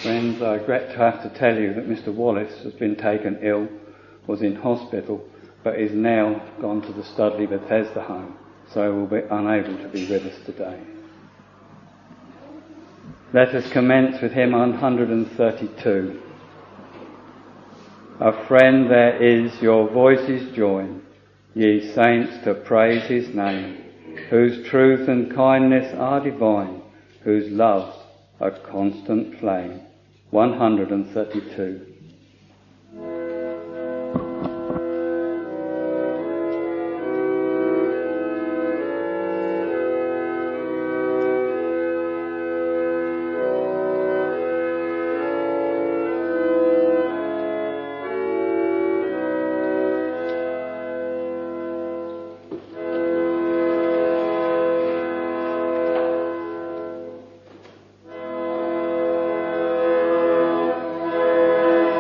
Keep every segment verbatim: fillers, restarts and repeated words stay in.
Friends, I regret to have to tell you that Mister Wallace has been taken ill, was in hospital, but is now gone to the Studley Bethesda home, so will be unable to be with us today. Let us commence with hymn one hundred thirty-two. A friend there is, your voices join, ye saints, to praise his name, whose truth and kindness are divine, whose love's a constant flame. one hundred thirty-two. Thank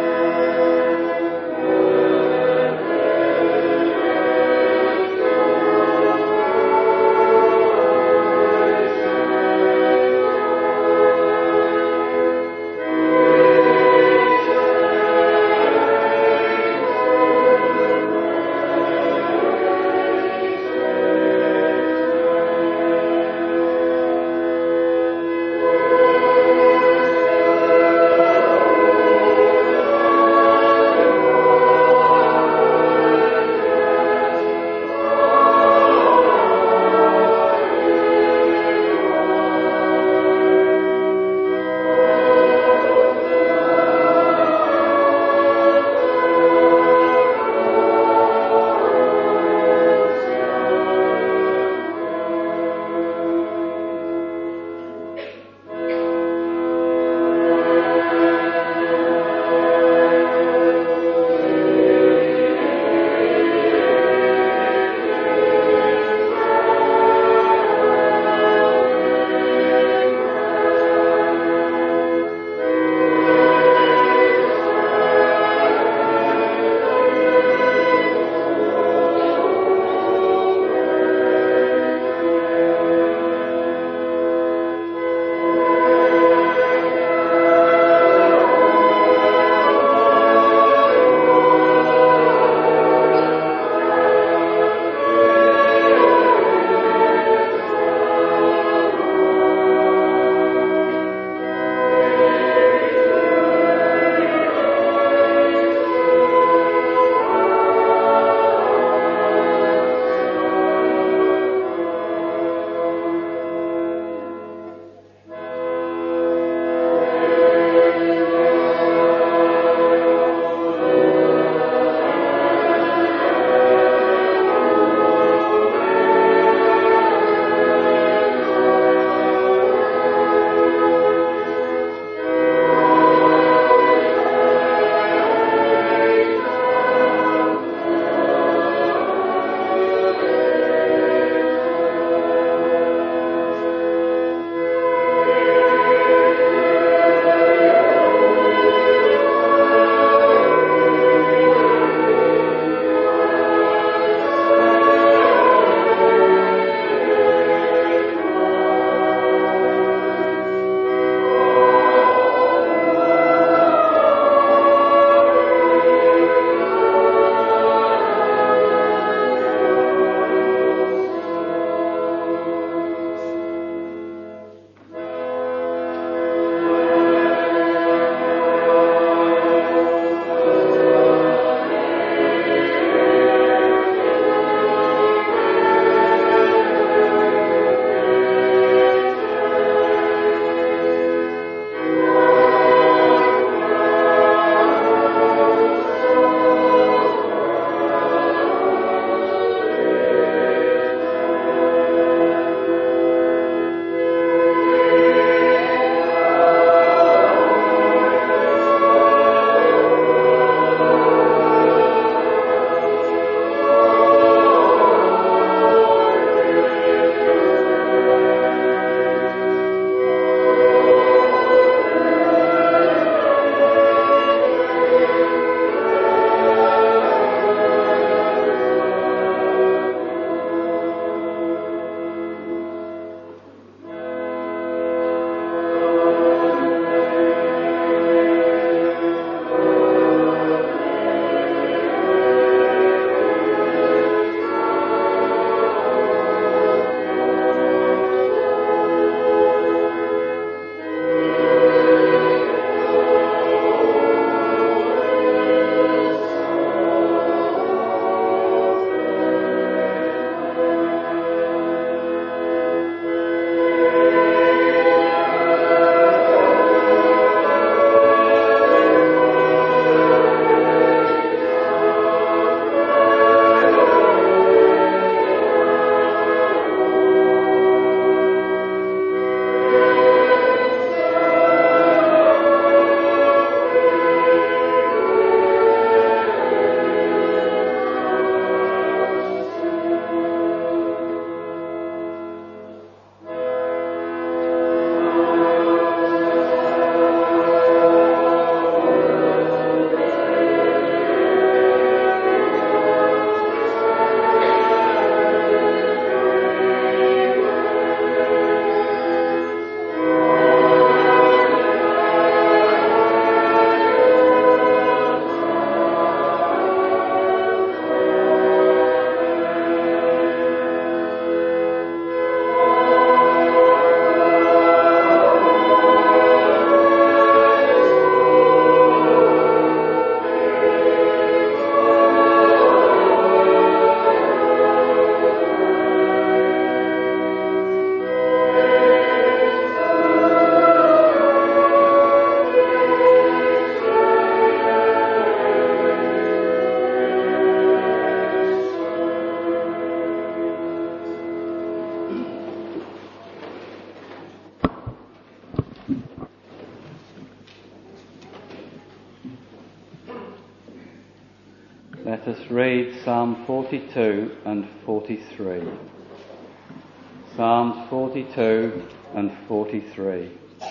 Let us read Psalm forty-two and forty-three. Psalms forty-two and forty-three.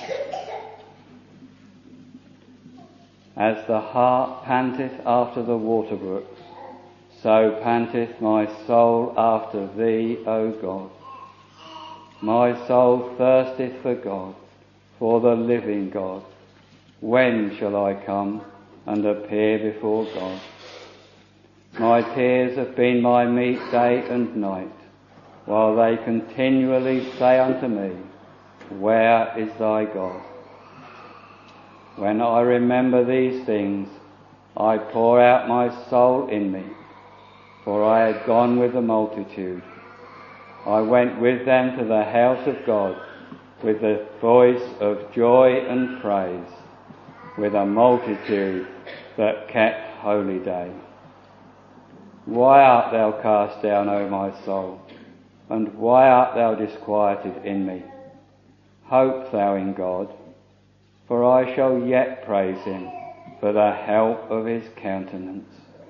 As the hart panteth after the water brooks, so panteth my soul after thee, O God. My soul thirsteth for God, for the living God. When shall I come and appear before God? My tears have been my meat day and night, while they continually say unto me, Where is thy God? When I remember these things, I pour out my soul in me, for I had gone with the multitude. I went with them to the house of God, with the voice of joy and praise, with a multitude that kept holy day. Why art thou cast down, O my soul? And why art thou disquieted in me? Hope thou in God, for I shall yet praise him for the help of his countenance.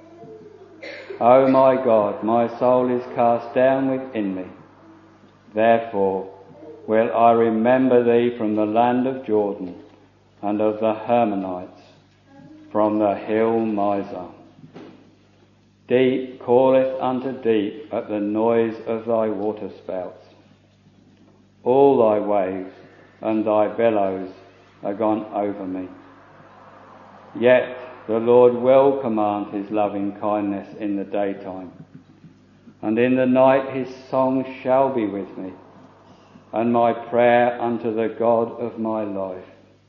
O my God, my soul is cast down within me. Therefore will I remember thee from the land of Jordan and of the Hermonites, from the hill Mizar. Deep calleth unto deep at the noise of thy waterspouts. All thy waves and thy billows are gone over me. Yet the Lord will command his loving kindness in the daytime, and in the night his song shall be with me, and my prayer unto the God of my life.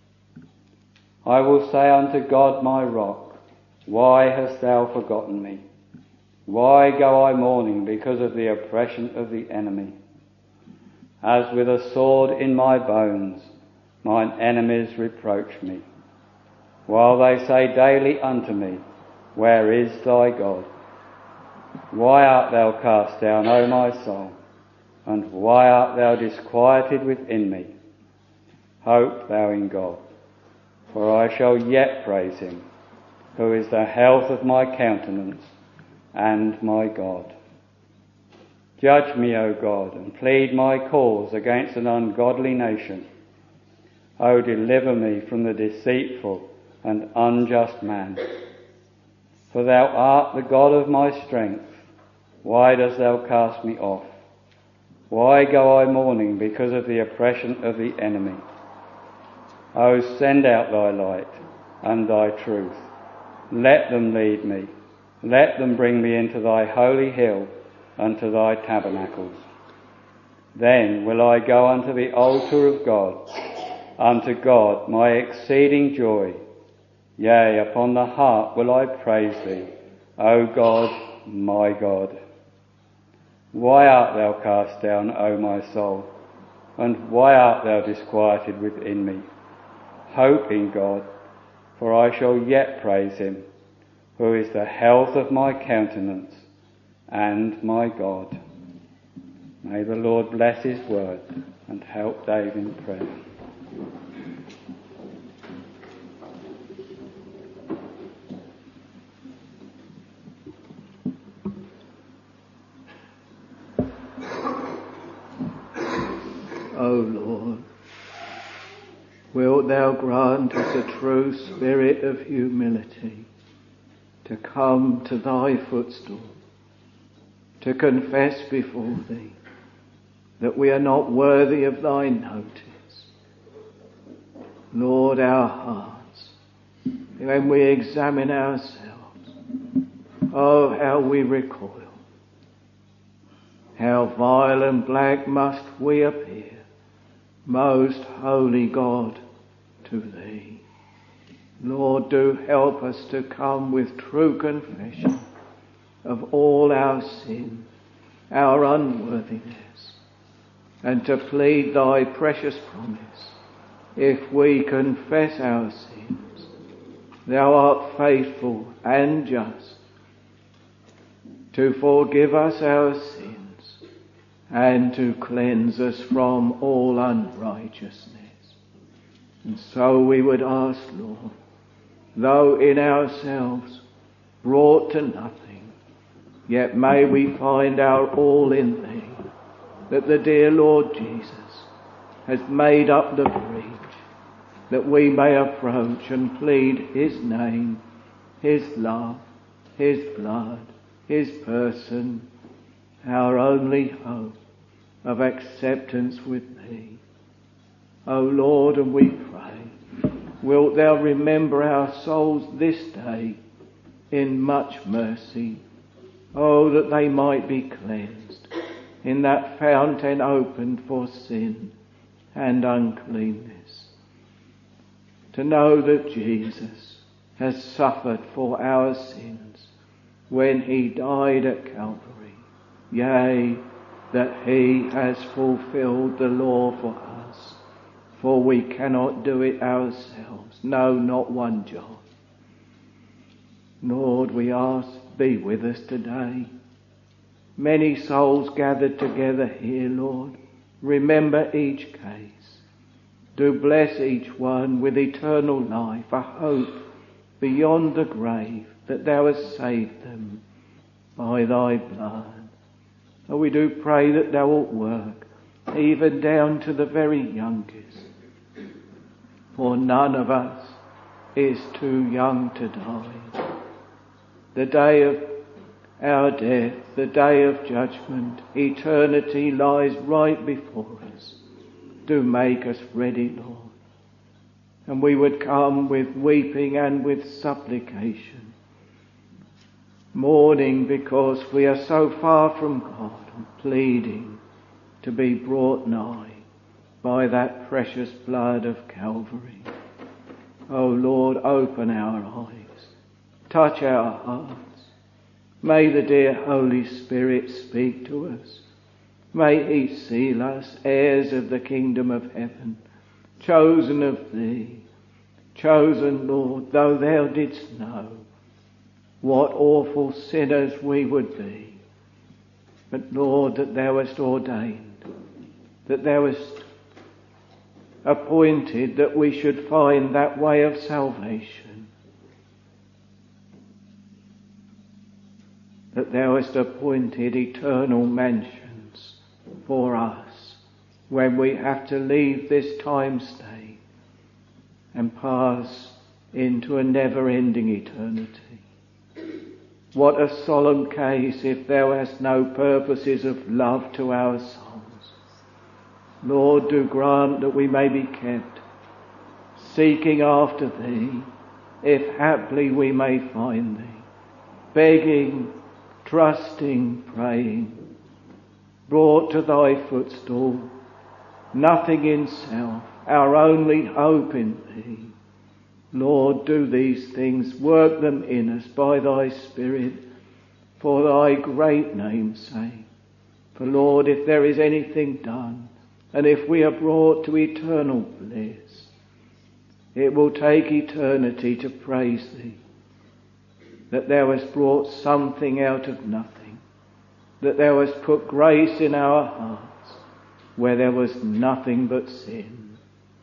I will say unto God my rock, Why hast thou forgotten me? Why go I mourning because of the oppression of the enemy? As with a sword in my bones, mine enemies reproach me, while they say daily unto me, Where is thy God? Why art thou cast down, O my soul? And why art thou disquieted within me? Hope thou in God, for I shall yet praise him, who is the health of my countenance and my God. Judge me, O God, and plead my cause against an ungodly nation. O deliver me from the deceitful and unjust man. For thou art the God of my strength. Why dost thou cast me off? Why go I mourning because of the oppression of the enemy? O send out thy light and thy truth. Let them lead me. Let them bring me into thy holy hill and to thy tabernacles. Then will I go unto the altar of God, unto God my exceeding joy. Yea, upon the harp will I praise thee, O God, my God. Why art thou cast down, O my soul? And why art thou disquieted within me? Hope in God, for I shall yet praise him, who is the health of my countenance and my God. May the Lord bless his word and help Dave in prayer. O Lord, wilt thou grant us a true spirit of humility, to come to thy footstool, to confess before thee that we are not worthy of thy notice. Lord, our hearts, when we examine ourselves, oh, how we recoil. How vile and black must we appear, most holy God, to thee. Lord, do help us to come with true confession of all our sin, our unworthiness, and to plead thy precious promise. If we confess our sins, thou art faithful and just to forgive us our sins and to cleanse us from all unrighteousness. And so we would ask, Lord, though in ourselves brought to nothing, Yet may we find our all in thee, that the dear Lord Jesus has made up the breach, that we may approach and plead his name, his love, his blood, his person, our only hope of acceptance with thee. O Lord, and we pray, wilt thou remember our souls this day in much mercy, oh, that they might be cleansed in that fountain opened for sin and uncleanness. To know that Jesus has suffered for our sins when he died at Calvary, yea, that he has fulfilled the law for us, for we cannot do it ourselves, no, not one jot. Lord, we ask, be with us today. Many souls gathered together here, Lord. Remember each case. Do bless each one with eternal life, a hope beyond the grave, that thou hast saved them by thy blood. And we do pray that thou wilt work even down to the very youngest. For none of us is too young to die. The day of our death, the day of judgment, eternity lies right before us. Do make us ready, Lord. And we would come with weeping and with supplication, mourning because we are so far from God, and pleading to be brought nigh by that precious blood of Calvary. O Lord, open our eyes. Touch our hearts. May the dear Holy Spirit speak to us. May he seal us heirs of the kingdom of heaven, chosen of thee, chosen, Lord, though thou didst know what awful sinners we would be. But Lord, that thou hast ordained, that thou hast appointed that we should find that way of salvation, that thou hast appointed eternal mansions for us when we have to leave this time state and pass into a never-ending eternity. What a solemn case if thou hast no purposes of love to our souls. Lord, do grant that we may be kept seeking after thee, if haply we may find thee, begging, trusting, praying, brought to thy footstool, nothing in self, our only hope in thee. Lord, do these things, work them in us by thy Spirit, for thy great name's sake. For Lord, if there is anything done, and if we are brought to eternal bliss, it will take eternity to praise thee, that thou hast brought something out of nothing, that thou hast put grace in our hearts where there was nothing but sin.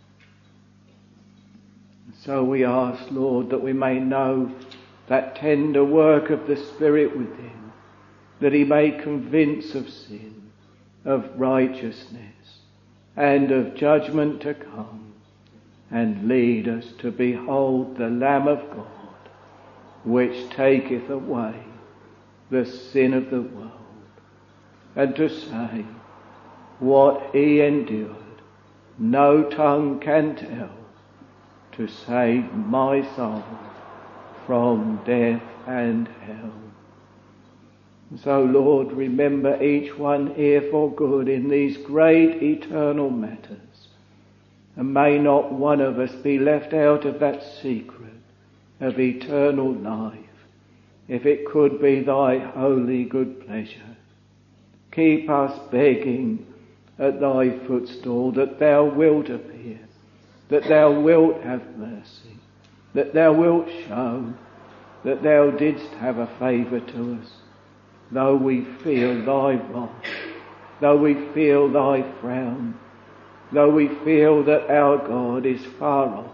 So we ask, Lord, that we may know that tender work of the Spirit within, that he may convince of sin, of righteousness, and of judgment to come, and lead us to behold the Lamb of God, which taketh away the sin of the world, and to say, what he endured, no tongue can tell, to save my soul from death and hell. So, Lord, remember each one here for good in these great eternal matters, and may not one of us be left out of that secret of eternal life, if it could be thy holy good pleasure. Keep us begging at thy footstool that thou wilt appear, that thou wilt have mercy, that thou wilt show that thou didst have a favour to us, though we feel thy wrath, though we feel thy frown, though we feel that our God is far off,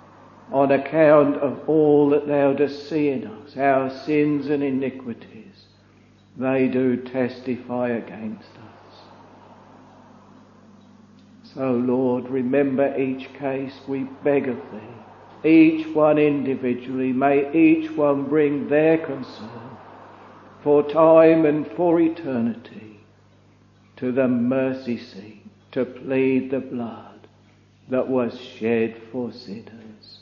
on account of all that thou dost see in us, our sins and iniquities. they do testify against us. So, Lord, remember each case, we beg of thee. Each one individually, may each one bring their concern for time and for eternity to the mercy seat to plead the blood that was shed for sinners.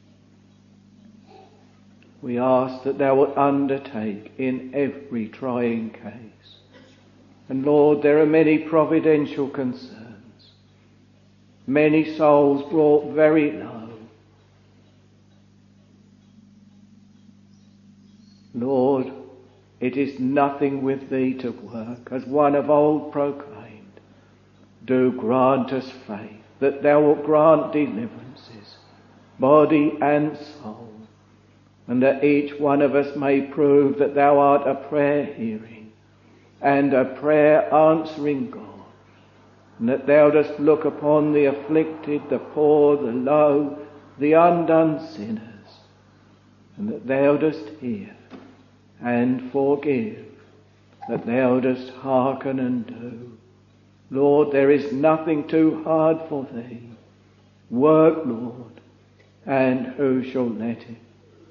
We ask that thou wilt undertake in every trying case. And Lord, there are many providential concerns, many souls brought very low. Lord, it is nothing with thee to work, as one of old proclaimed. Do grant us faith, that thou wilt grant deliverances, body and soul, and that each one of us may prove that thou art a prayer hearing and a prayer answering God, and that thou dost look upon the afflicted, the poor, the low, the undone sinners, and that thou dost hear and forgive, that thou dost hearken and do. Lord, there is nothing too hard for thee. Work, Lord, and who shall let it?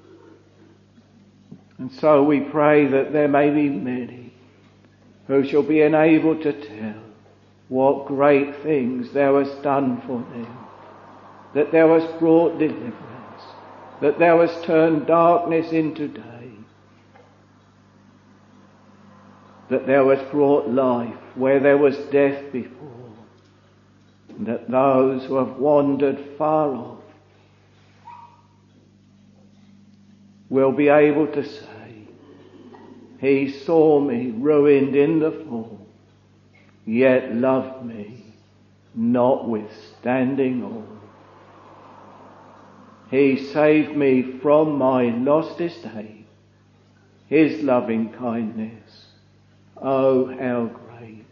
And so we pray that there may be many who shall be enabled to tell what great things thou hast done for them, that thou hast brought deliverance, that thou hast turned darkness into day, that thou hast brought life where there was death before, and that those who have wandered far off will be able to say, he saw me ruined in the fall, yet loved me notwithstanding all. He saved me from my lost estate, his loving kindness, oh, how great,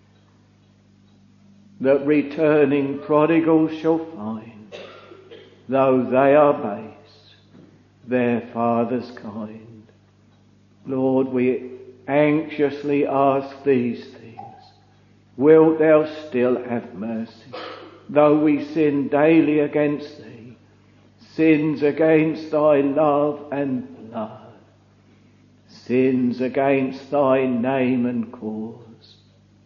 that returning prodigals shall find, though they are base, their Father's kind. Lord, we anxiously ask these things. Wilt thou still have mercy, though we sin daily against thee, sins against thy love and blood, sins against thy name and cause.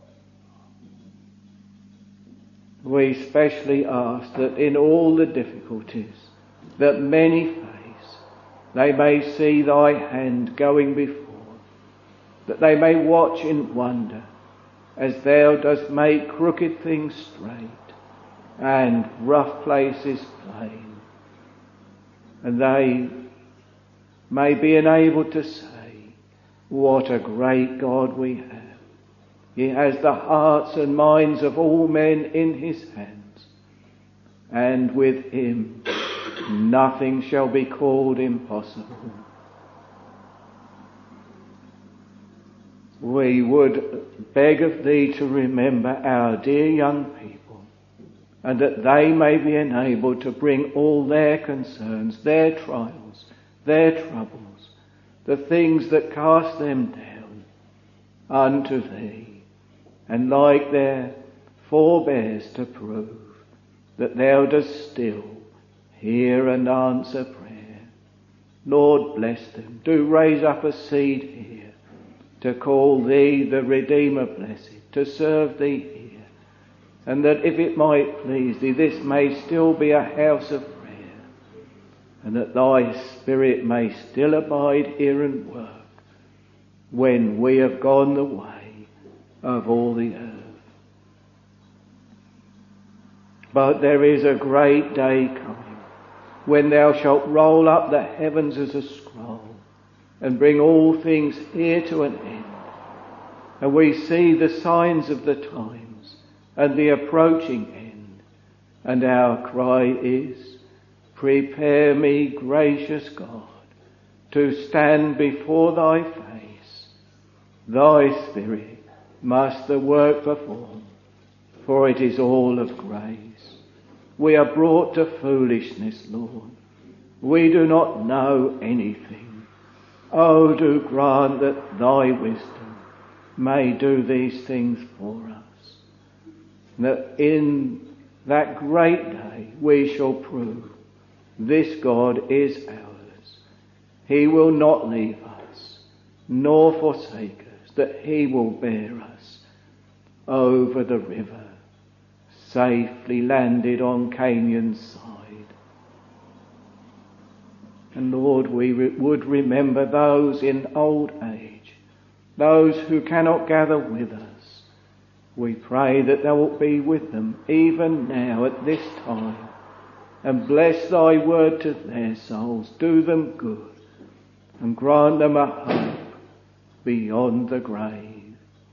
We specially ask that in all the difficulties that many face, they may see thy hand going before, that they may watch in wonder as thou dost make crooked things straight and rough places plain, and they may be enabled to say, what a great God we have. He has the hearts and minds of all men in his hands, and with him nothing shall be called impossible. We would beg of thee to remember our dear young people, and that they may be enabled to bring all their concerns, their trials, their troubles, the things that cast them down, unto thee, and like their forebears to prove that thou dost still hear and answer prayer. Lord, bless them. Do raise up a seed here to call thee the Redeemer blessed, to serve thee here, and that if it might please thee, this may still be a house of prayer, and that thy Spirit may still abide here and work when we have gone the way of all the earth. But there is a great day coming when thou shalt roll up the heavens as a scroll and bring all things here to an end. And we see the signs of the times and the approaching end. And our cry is, prepare me, gracious God, to stand before thy face. Thy Spirit must the work perform, for it is all of grace. We are brought to foolishness, Lord. We do not know anything. Oh, do grant that thy wisdom may do these things for us. That in that great day we shall prove this God is ours. He will not leave us, nor forsake us, that he will bear us over the river, safely landed on Canaan's side. And Lord, we re- would remember those in old age, those who cannot gather with us. We pray that thou wilt be with them even now at this time, and bless thy word to their souls, do them good, and grant them a hope beyond the grave.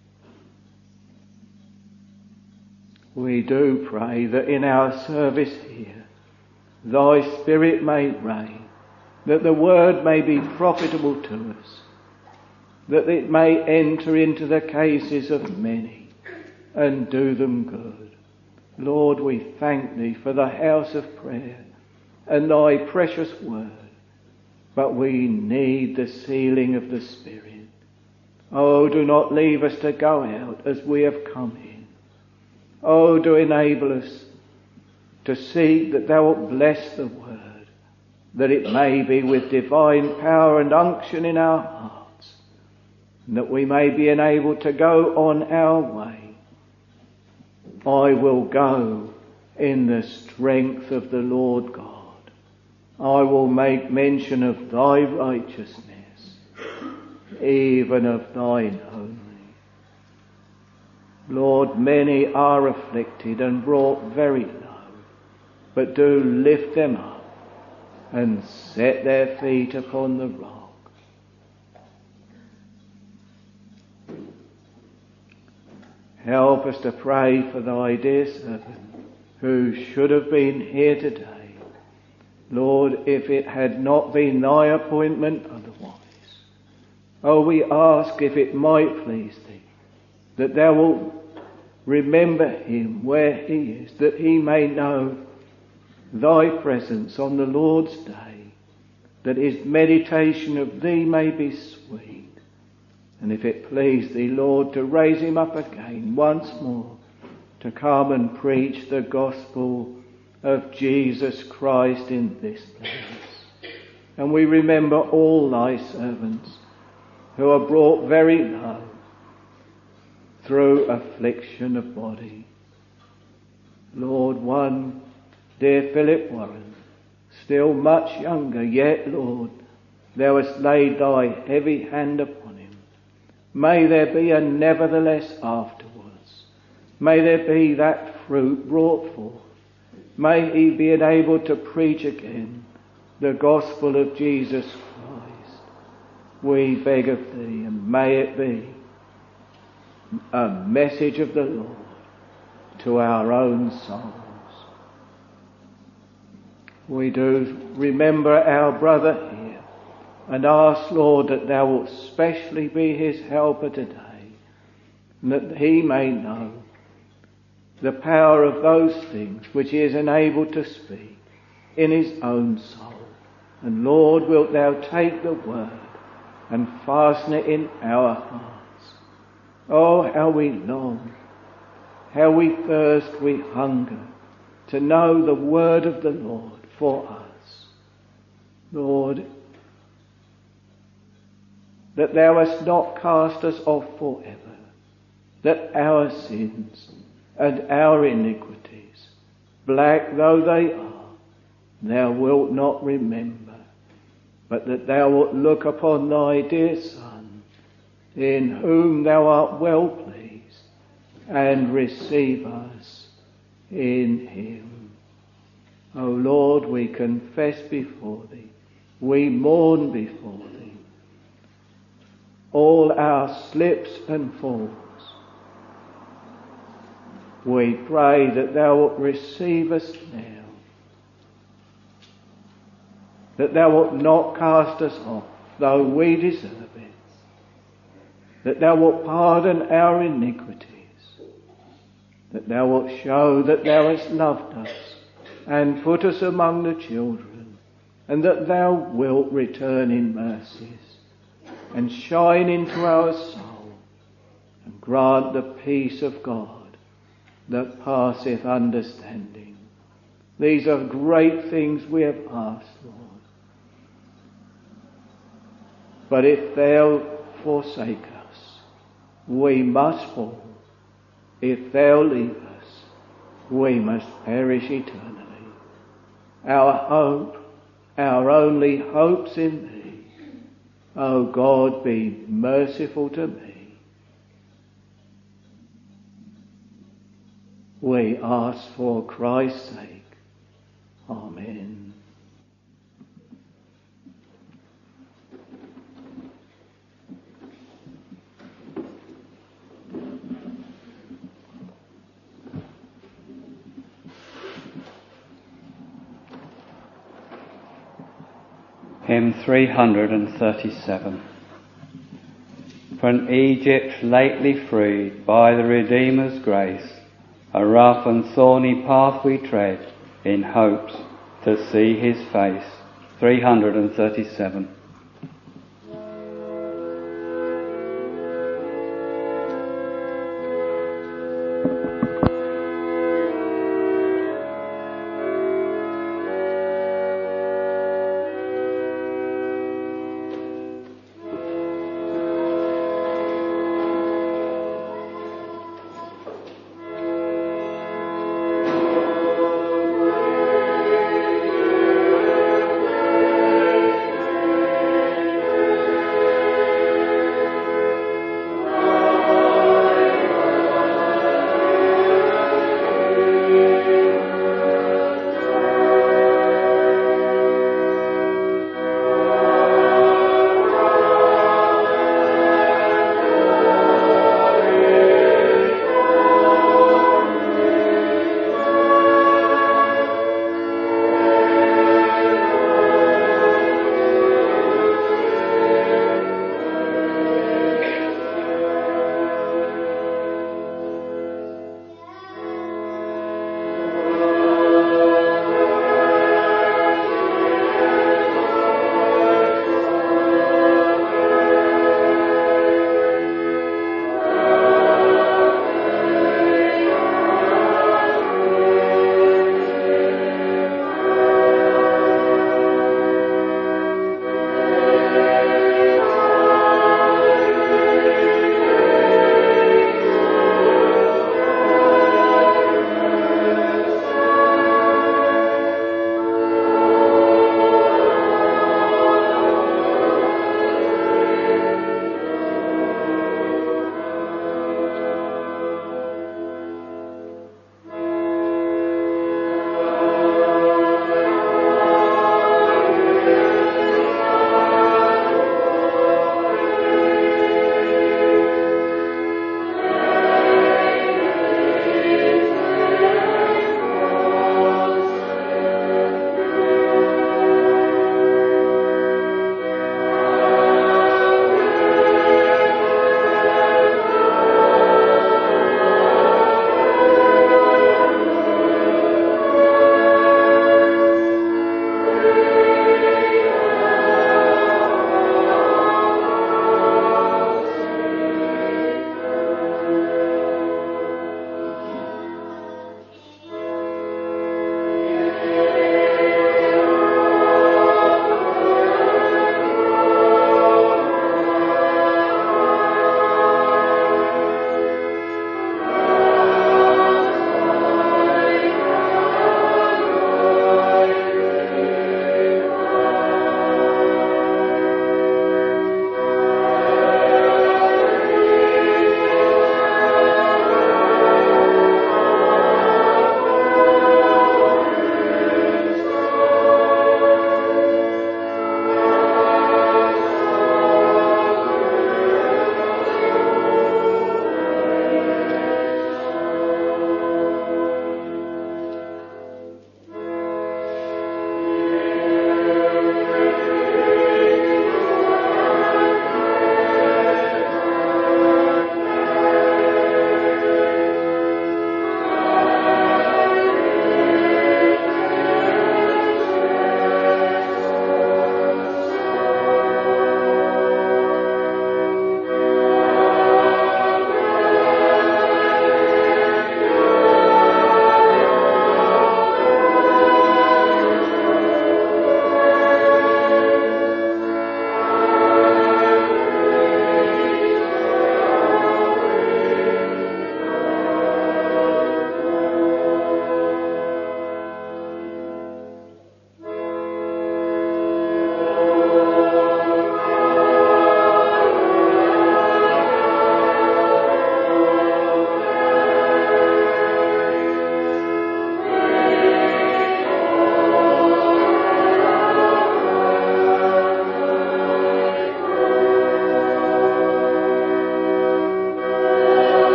We do pray that in our service here, thy Spirit may reign, that the word may be profitable to us, that it may enter into the cases of many and do them good. Lord, we thank thee for the house of prayer and thy precious word, but we need the sealing of the Spirit. Oh, do not leave us to go out as we have come in. Oh, do enable us to seek that thou wilt bless the word, that it may be with divine power and unction in our hearts, and that we may be enabled to go on our way. I will go in the strength of the Lord God. I will make mention of thy righteousness, even of thine only. Lord, many are afflicted and brought very low, but do lift them up and set their feet upon the rock. Help us to pray for thy dear servant who should have been here today. Lord, if it had not been thy appointment otherwise. Oh, we ask, if it might please thee, that thou wilt remember him where he is, that he may know thy presence on the Lord's day, that his meditation of thee may be sweet. And if it please thee, Lord, to raise him up again once more, to come and preach the gospel of Jesus Christ in this place. And we remember all thy servants who are brought very low through affliction of body. Lord, one, dear Philip Warren, still much younger, yet, Lord, thou hast laid thy heavy hand upon him. May there be a nevertheless afterwards. May there be that fruit brought forth. May he be enabled to preach again the gospel of Jesus Christ. We beg of thee, and may it be a message of the Lord to our own souls. We do remember our brother here and ask, Lord, that thou wilt specially be his helper today, and that he may know the power of those things which he is enabled to speak in his own soul. And Lord, wilt thou take the word and fasten it in our hearts. Oh, how we long, how we thirst, we hunger to know the word of the Lord for us. Lord, that thou hast not cast us off forever, that our sins and our iniquities, black though they are, thou wilt not remember, but that thou wilt look upon thy dear Son, in whom thou art well pleased, and receive us in him. O Lord, we confess before thee, we mourn before thee, all our slips and falls. We pray that thou wilt receive us now, that thou wilt not cast us off, though we deserve it, that thou wilt pardon our iniquities, that thou wilt show that thou hast loved us and put us among the children, and that thou wilt return in mercies and shine into our soul and grant the peace of God that passeth understanding. These are great things we have asked, Lord. But if thou forsake us, we must fall. If thou leave us, we must perish eternally. Our hope, our only hope's in thee. O God, be merciful to me. We ask for Christ's sake. Amen. Hymn three thirty-seven. From Egypt lately freed by the Redeemer's grace, a rough and thorny path we tread in hopes to see his face. three thirty-seven.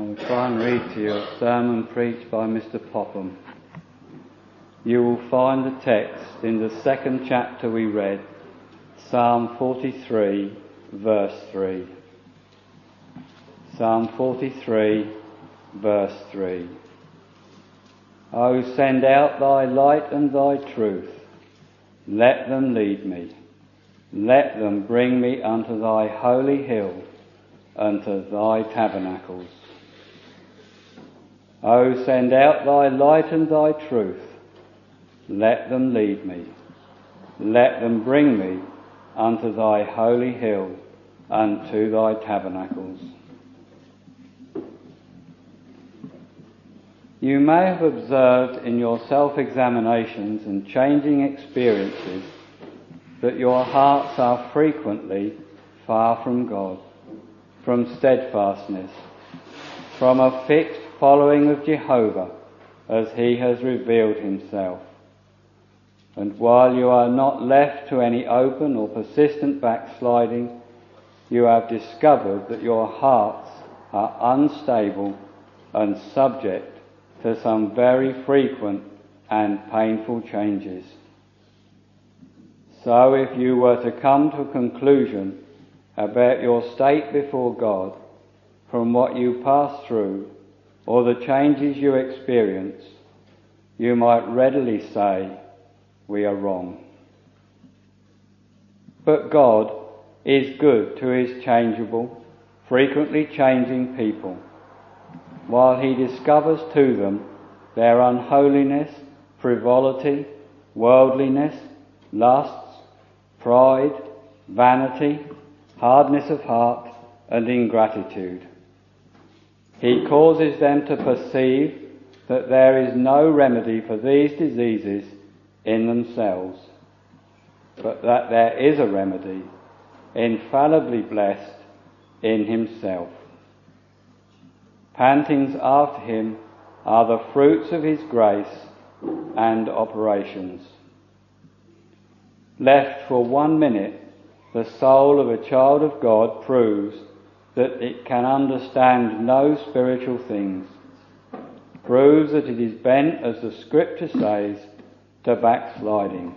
will try and read to you a sermon preached by Mister Popham. You will find the text in the second chapter we read, Psalm forty-three, verse three. Psalm forty-three, verse three. O send out thy light and thy truth. Let them lead me. Let them bring me unto thy holy hill, unto thy tabernacles. O send out thy light and thy truth. Let them lead me. Let them bring me unto thy holy hill, unto thy tabernacles. You may have observed in your self-examinations and changing experiences that your hearts are frequently far from God, from steadfastness, from a fixed following of Jehovah as he has revealed himself. And while you are not left to any open or persistent backsliding, you have discovered that your hearts are unstable and subject to some very frequent and painful changes. So if you were to come to a conclusion about your state before God from what you pass through or the changes you experience, you might readily say, we are wrong. But God is good to his changeable, frequently changing people, while he discovers to them their unholiness, frivolity, worldliness, lusts, pride, vanity, hardness of heart, and ingratitude. He causes them to perceive that there is no remedy for these diseases in themselves, but that there is a remedy, infallibly blessed, in himself. Pantings after him are the fruits of his grace and operations. Left for one minute, the soul of a child of God proves that it can understand no spiritual things, proves that it is bent, as the scripture says, to backsliding.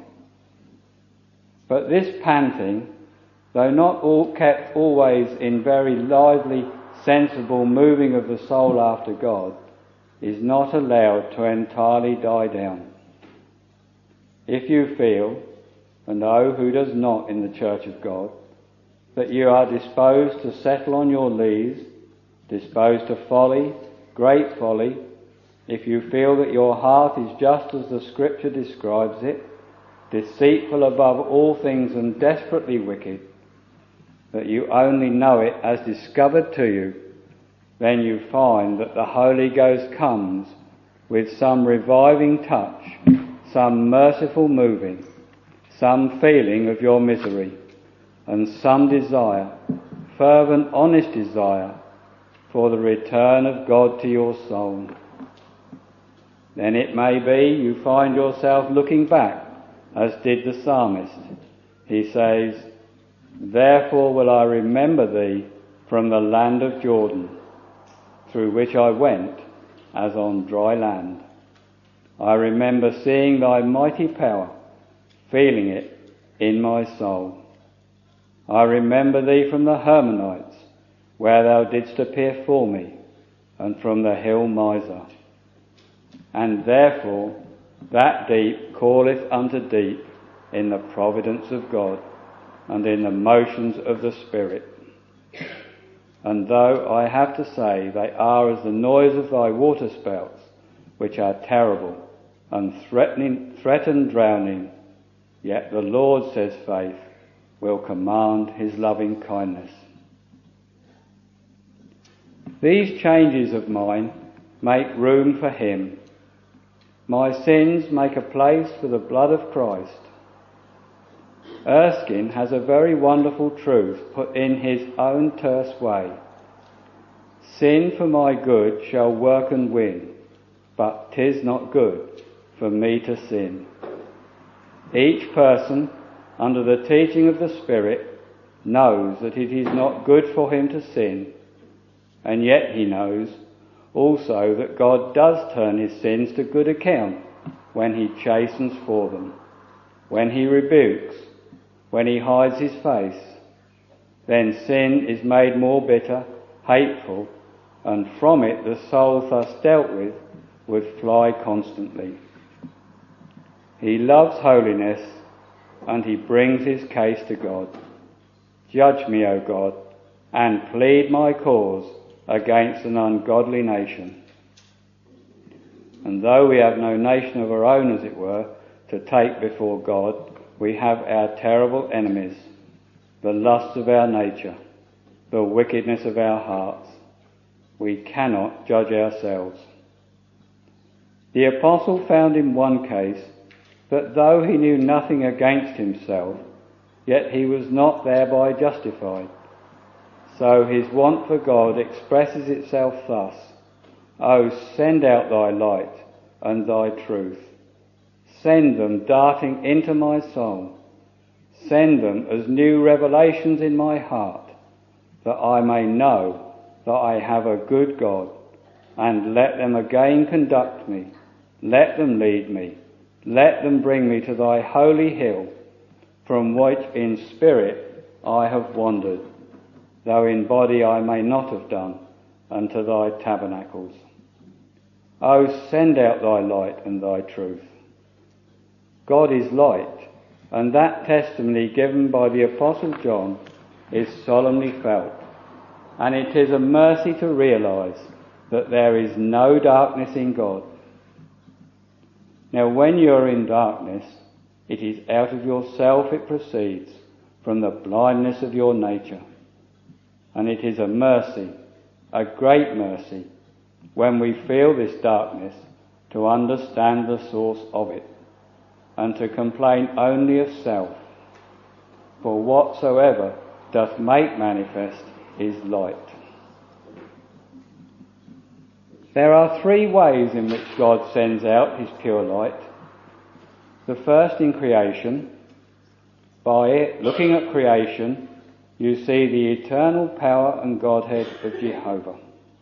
But this panting, though not all kept always in very lively, sensible moving of the soul after God, is not allowed to entirely die down. If you feel, and oh, who does not in the Church of God, that you are disposed to settle on your lees, disposed to folly, great folly, if you feel that your heart is just as the Scripture describes it, deceitful above all things and desperately wicked, that you only know it as discovered to you, then you find that the Holy Ghost comes with some reviving touch, some merciful moving, some feeling of your misery, and some desire, fervent, honest desire, for the return of God to your soul. Then it may be you find yourself looking back, as did the psalmist. He says, therefore will I remember thee from the land of Jordan, through which I went as on dry land. I remember seeing thy mighty power, feeling it in my soul. I remember thee from the Hermonites, where thou didst appear for me, and from the hill Mizar. And therefore that deep calleth unto deep in the providence of God, and in the motions of the Spirit. And though I have to say they are as the noise of thy waterspouts, which are terrible, and threatening, threaten drowning, yet the Lord, says faith, will command his loving kindness. These changes of mine make room for him. My sins make a place for the blood of Christ. Erskine has a very wonderful truth put in his own terse way. Sin for my good shall work and win, but 'tis not good for me to sin. Each person, under the teaching of the Spirit, knows that it is not good for him to sin, and yet he knows also that God does turn his sins to good account when he chastens for them, when he rebukes, when he hides his face. Then sin is made more bitter, hateful, and from it the soul thus dealt with would fly constantly. He loves holiness, and he brings his case to God. Judge me, O God, and plead my cause against an ungodly nation. And though we have no nation of our own, as it were, to take before God, we have our terrible enemies, the lusts of our nature, the wickedness of our hearts. We cannot judge ourselves. The apostle found in one case that though he knew nothing against himself, yet he was not thereby justified. So his want for God expresses itself thus: O send out thy light and thy truth. Send them darting into my soul. Send them as new revelations in my heart, that I may know that I have a good God, and let them again conduct me. Let them lead me. Let them bring me to thy holy hill, from which in spirit I have wandered, though in body I may not have done, unto thy tabernacles. O send out thy light and thy truth. God is light, and that testimony given by the Apostle John is solemnly felt, and it is a mercy to realise that there is no darkness in God. Now when you are in darkness, it is out of yourself it proceeds, from the blindness of your nature. And it is a mercy, a great mercy, when we feel this darkness, to understand the source of it, and to complain only of self. For whatsoever doth make manifest is light. There are three ways in which God sends out his pure light. The first in creation. By it, looking at creation, you see the eternal power and Godhead of Jehovah.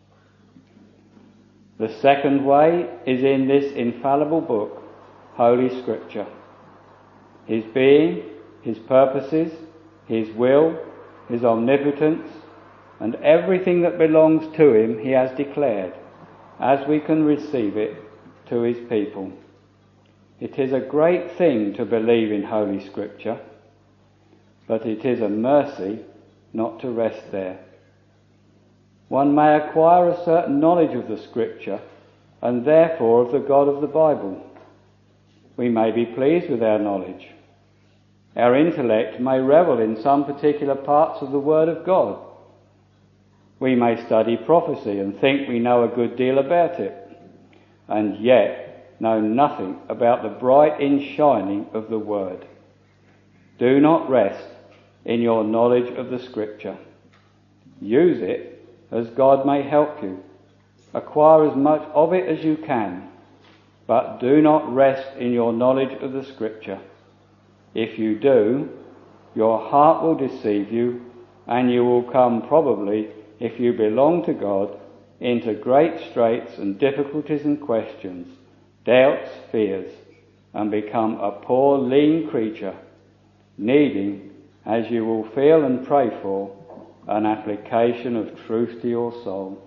The second way is in this infallible book, Holy Scripture. His being, his purposes, his will, his omnipotence, and everything that belongs to him he has declared, as we can receive it, to his people. It is a great thing to believe in Holy Scripture, but it is a mercy not to rest there. One may acquire a certain knowledge of the Scripture, and therefore of the God of the Bible. We may be pleased with our knowledge. Our intellect may revel in some particular parts of the Word of God. We may study prophecy and think we know a good deal about it, and yet know nothing about the bright inshining of the Word. Do not rest in your knowledge of the Scripture. Use it as God may help you. Acquire as much of it as you can, but do not rest in your knowledge of the Scripture. If you do, your heart will deceive you, and you will come probably, if you belong to God, into great straits and difficulties and questions, doubts, fears, and become a poor, lean creature, needing, as you will feel and pray for, an application of truth to your soul.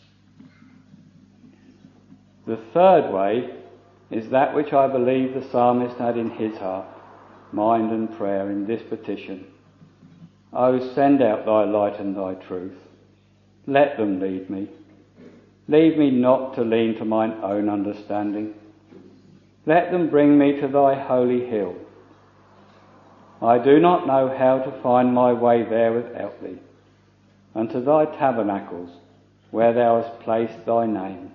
The third way is that which I believe the psalmist had in his heart, mind and prayer in this petition. O send out thy light and thy truth. Let them lead me. Leave me not to lean to mine own understanding. Let them bring me to thy holy hill. I do not know how to find my way there without thee, and to thy tabernacles, where thou hast placed thy name.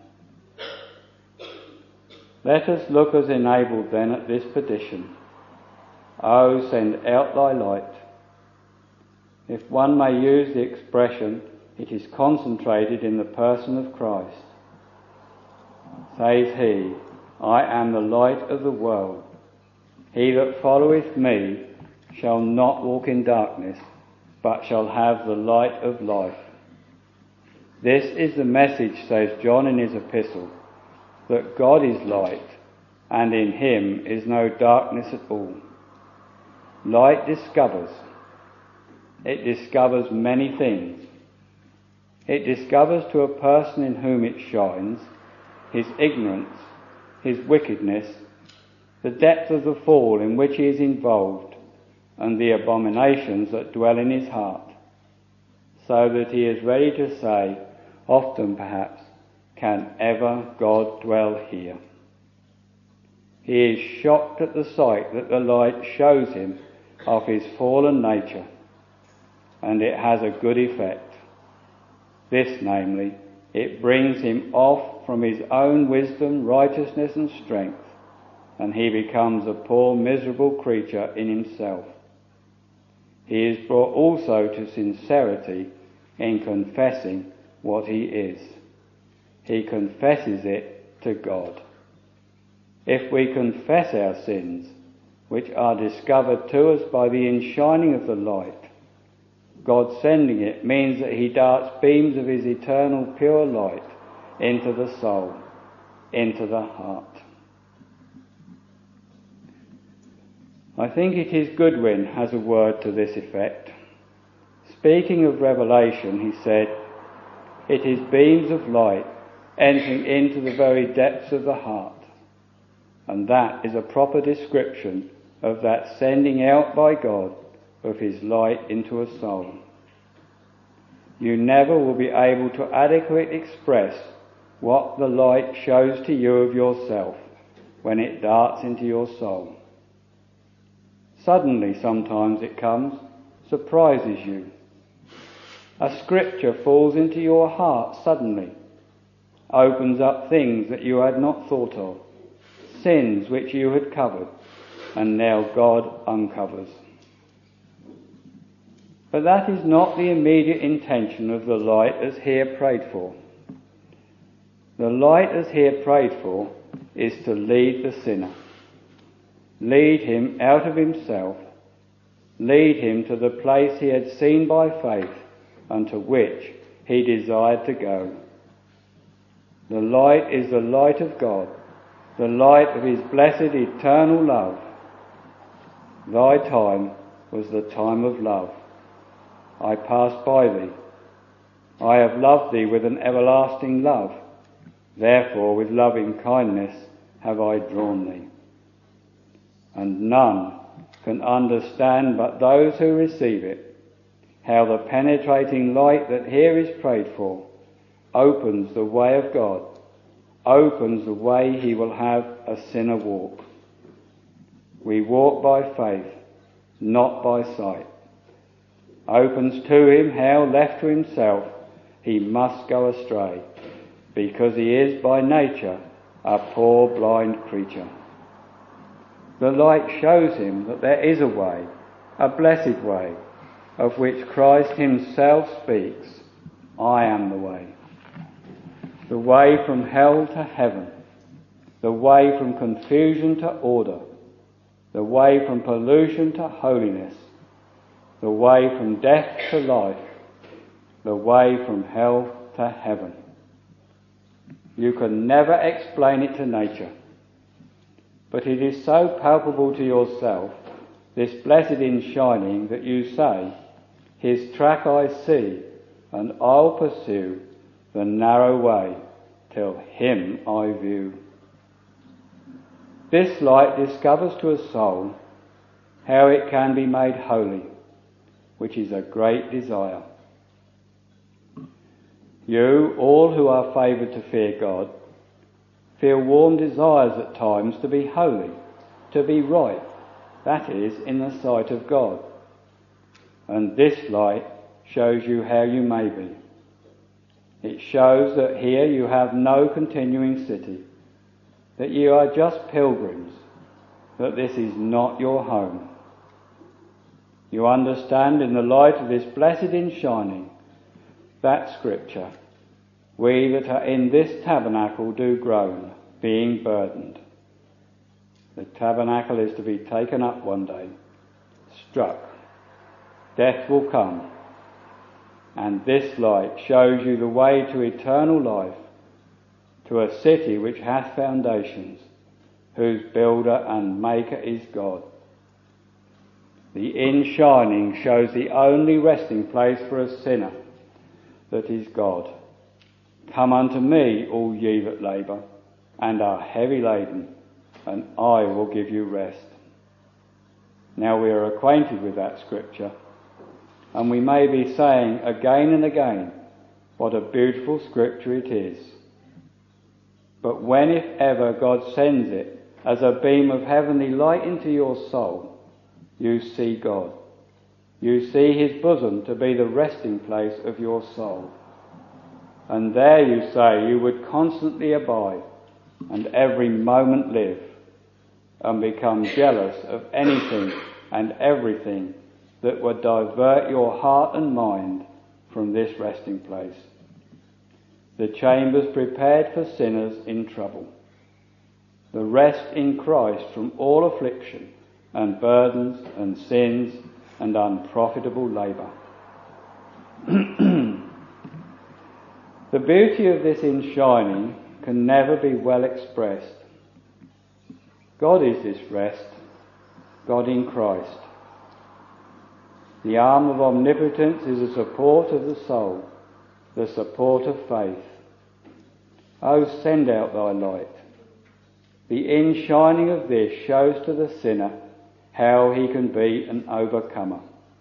Let us look as enabled then at this petition. O send out thy light. If one may use the expression, it is concentrated in the person of Christ. Says he, I am the light of the world. He that followeth me shall not walk in darkness, but shall have the light of life. This is the message, says John in his epistle, that God is light, and in him is no darkness at all. Light discovers. It discovers many things. It discovers to a person in whom it shines his ignorance, his wickedness, the depth of the fall in which he is involved, and the abominations that dwell in his heart, so that he is ready to say, often perhaps, can ever God dwell here? He is shocked at the sight that the light shows him of his fallen nature, and it has a good effect. This, namely, it brings him off from his own wisdom, righteousness and strength, and he becomes a poor miserable creature in himself. He is brought also to sincerity in confessing what he is. He confesses it to God. If we confess our sins, which are discovered to us by the inshining of the light, God sending it means that he darts beams of his eternal pure light into the soul, into the heart. I think it is Goodwin has a word to this effect. Speaking of revelation, he said, "It is beams of light entering into the very depths of the heart." And that is a proper description of that sending out by God of his light into a soul. You never will be able to adequately express what the light shows to you of yourself when it darts into your soul. Suddenly sometimes it comes, surprises you. A scripture falls into your heart suddenly, opens up things that you had not thought of, sins which you had covered, and now God uncovers. But that is not the immediate intention of the light as here prayed for. The light as here prayed for is to lead the sinner, lead him out of himself, lead him to the place he had seen by faith and to which he desired to go. The light is the light of God, the light of his blessed eternal love. Thy time was the time of love. I passed by thee. I have loved thee with an everlasting love. Therefore with loving kindness have I drawn thee. And none can understand but those who receive it, how the penetrating light that here is prayed for opens the way of God, opens the way he will have a sinner walk. We walk by faith, not by sight. Opens to him how, left to himself, he must go astray, because he is by nature a poor blind creature. The light shows him that there is a way, a blessed way, of which Christ himself speaks, I am the way. The way from hell to heaven, the way from confusion to order, the way from pollution to holiness, the way from death to life, the way from hell to heaven. You can never explain it to nature, but it is so palpable to yourself, this blessed inshining, that you say, his track I see, and I'll pursue the narrow way till him I view. This light discovers to a soul how it can be made holy, which is a great desire. You, all who are favoured to fear God, feel warm desires at times to be holy, to be right, that is, in the sight of God. And this light shows you how you may be. It shows that here you have no continuing city, that you are just pilgrims, that this is not your home. You understand in the light of this blessed inshining that scripture, we that are in this tabernacle do groan, being burdened. The tabernacle is to be taken up one day, struck. Death will come. and this light shows you the way to eternal life, to a city which hath foundations, whose builder and maker is God. The inn shining shows the only resting place for a sinner, that is God. Come unto me, all ye that labour and are heavy laden, and I will give you rest. Now we are acquainted with that scripture, and we may be saying again and again what a beautiful scripture it is. But when, if ever, God sends it as a beam of heavenly light into your soul, you see God. You see his bosom to be the resting place of your soul. And there, you say, you would constantly abide and every moment live, and become jealous of anything and everything that would divert your heart and mind from this resting place. The chambers prepared for sinners in trouble. The rest in Christ from all affliction and burdens and sins and unprofitable labour. The beauty of this inshining can never be well expressed. God is this rest, God in Christ. The arm of omnipotence is the support of the soul, the support of faith. Oh, send out thy light. The inshining of this shows to the sinner how he can be an overcomer.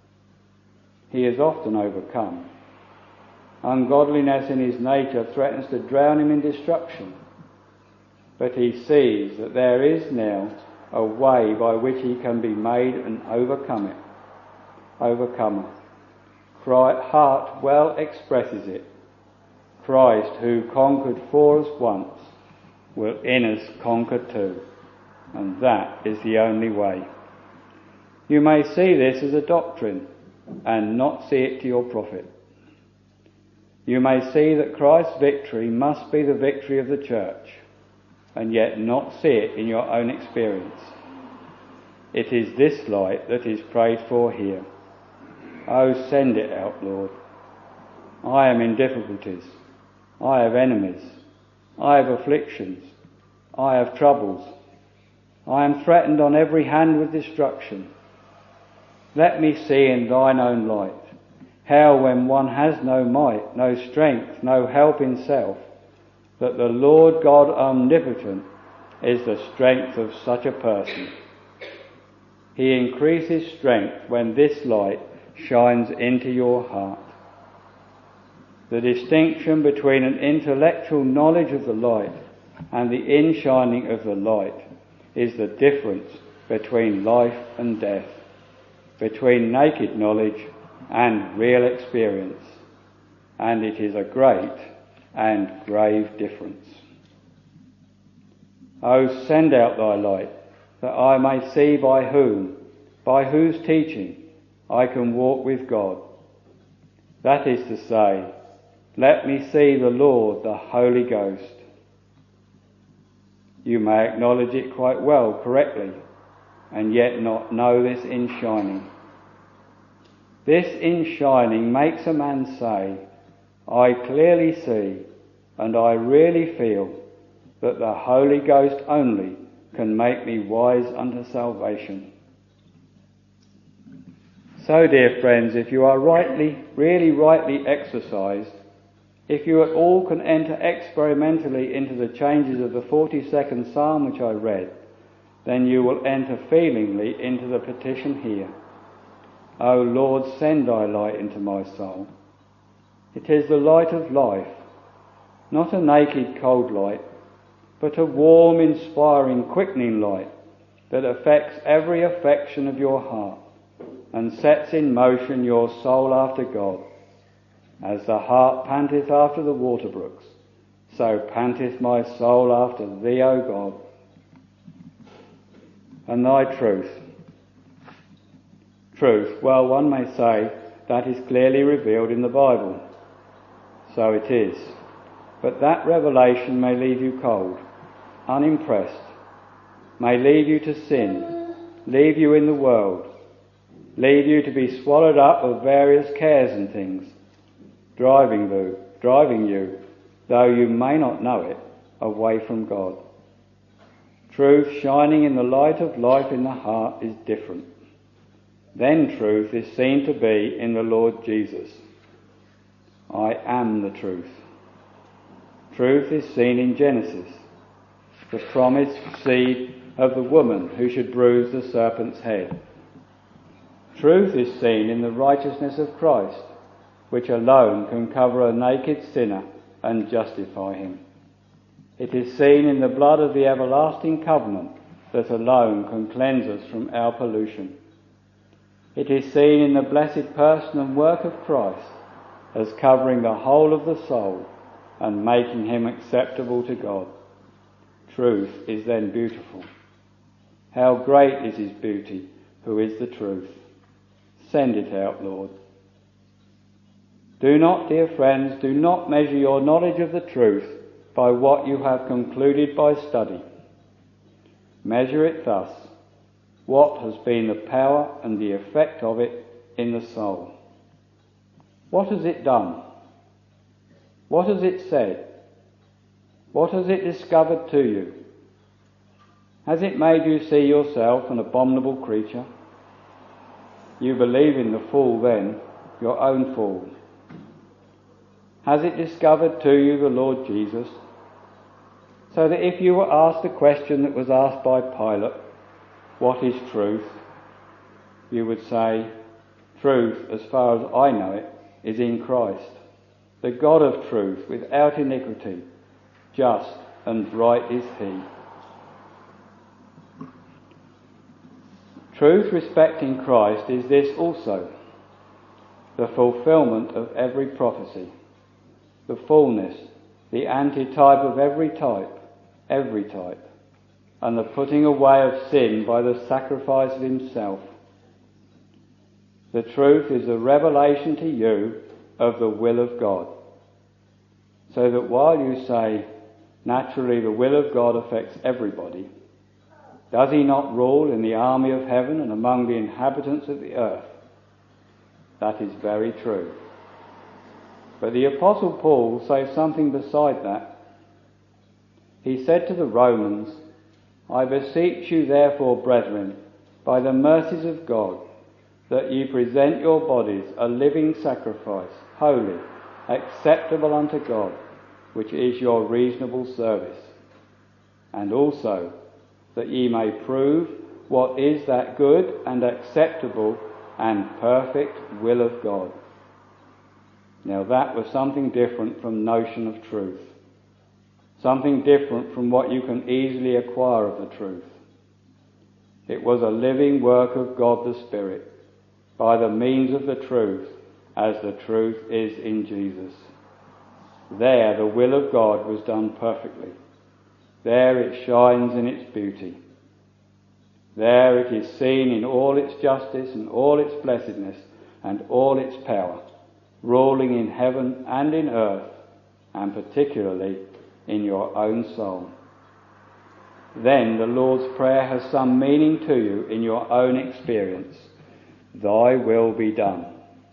He is often overcome. Ungodliness in his nature threatens to drown him in destruction, but he sees that there is now a way by which he can be made an overcome it. Overcomer. Heart well expresses it. Christ, who conquered for us once, will in us conquer too, and that is the only way. You may see this as a doctrine and not see it to your profit. You may see that Christ's victory must be the victory of the church, and yet not see it in your own experience. It is this light that is prayed for here. Oh, send it out, Lord. I am in difficulties. I have enemies. I have afflictions. I have troubles. I am threatened on every hand with destruction. Let me see in thine own light how, when one has no might, no strength, no help in self, that the Lord God omnipotent is the strength of such a person. He increases strength when this light shines into your heart. The distinction between an intellectual knowledge of the light and the inshining of the light is the difference between life and death, between naked knowledge and real experience, and it is a great and grave difference. Oh, send out thy light, that I may see by whom, by whose teaching, I can walk with God. That is to say, let me see the Lord, the Holy Ghost. You may acknowledge it quite well, correctly, and yet not know this inshining. This inshining makes a man say, I clearly see and I really feel that the Holy Ghost only can make me wise unto salvation. So, dear friends, if you are rightly, really rightly exercised, if you at all can enter experimentally into the changes of the forty-second Psalm which I read, then you will enter feelingly into the petition here. O Lord, send thy light into my soul. It is the light of life, not a naked cold light, but a warm, inspiring, quickening light that affects every affection of your heart and sets in motion your soul after God. As the hart panteth after the water brooks, so panteth my soul after thee, O God. And thy truth. Truth, well, one may say that is clearly revealed in the Bible. So it is. But that revelation may leave you cold, unimpressed, may leave you to sin, leave you in the world, leave you to be swallowed up of various cares and things, driving you, driving you, though you may not know it, away from God. Truth shining in the light of life in the heart is different. Then truth is seen to be in the Lord Jesus. I am the truth. Truth is seen in Genesis, the promised seed of the woman who should bruise the serpent's head. Truth is seen in the righteousness of Christ, which alone can cover a naked sinner and justify him. It is seen in the blood of the everlasting covenant that alone can cleanse us from our pollution. It is seen in the blessed person and work of Christ as covering the whole of the soul and making him acceptable to God. Truth is then beautiful. How great is his beauty, who is the truth. Send it out, Lord. Do not, dear friends, do not measure your knowledge of the truth by what you have concluded by study. Measure it thus: what has been the power and the effect of it in the soul? What has it done? What has it said? What has it discovered to you? Has it made you see yourself an abominable creature? You believe in the fool then, your own fool. Has it discovered to you the Lord Jesus? So that if you were asked the question that was asked by Pilate, what is truth? You would say, truth, as far as I know it, is in Christ, the God of truth, without iniquity. Just and right is he. Truth respecting Christ is this also: the fulfilment of every prophecy, the fullness, the antitype of every type, every type, and the putting away of sin by the sacrifice of himself. The truth is a revelation to you of the will of God, so that while you say, naturally the will of God affects everybody, does he not rule in the army of heaven and among the inhabitants of the earth? That is very true. But the Apostle Paul says something beside that. He said to the Romans, I beseech you therefore, brethren, by the mercies of God, that ye present your bodies a living sacrifice, holy, acceptable unto God, which is your reasonable service. And also, that ye may prove what is that good and acceptable and perfect will of God. Now that was something different from notion of truth. Something different from what you can easily acquire of the truth. It was a living work of God the Spirit, by the means of the truth, as the truth is in Jesus. There the will of God was done perfectly. There it shines in its beauty. There it is seen in all its justice and all its blessedness and all its power, ruling in heaven and in earth, and particularly in your own soul. Then the Lord's Prayer has some meaning to you in your own experience. Thy will be done.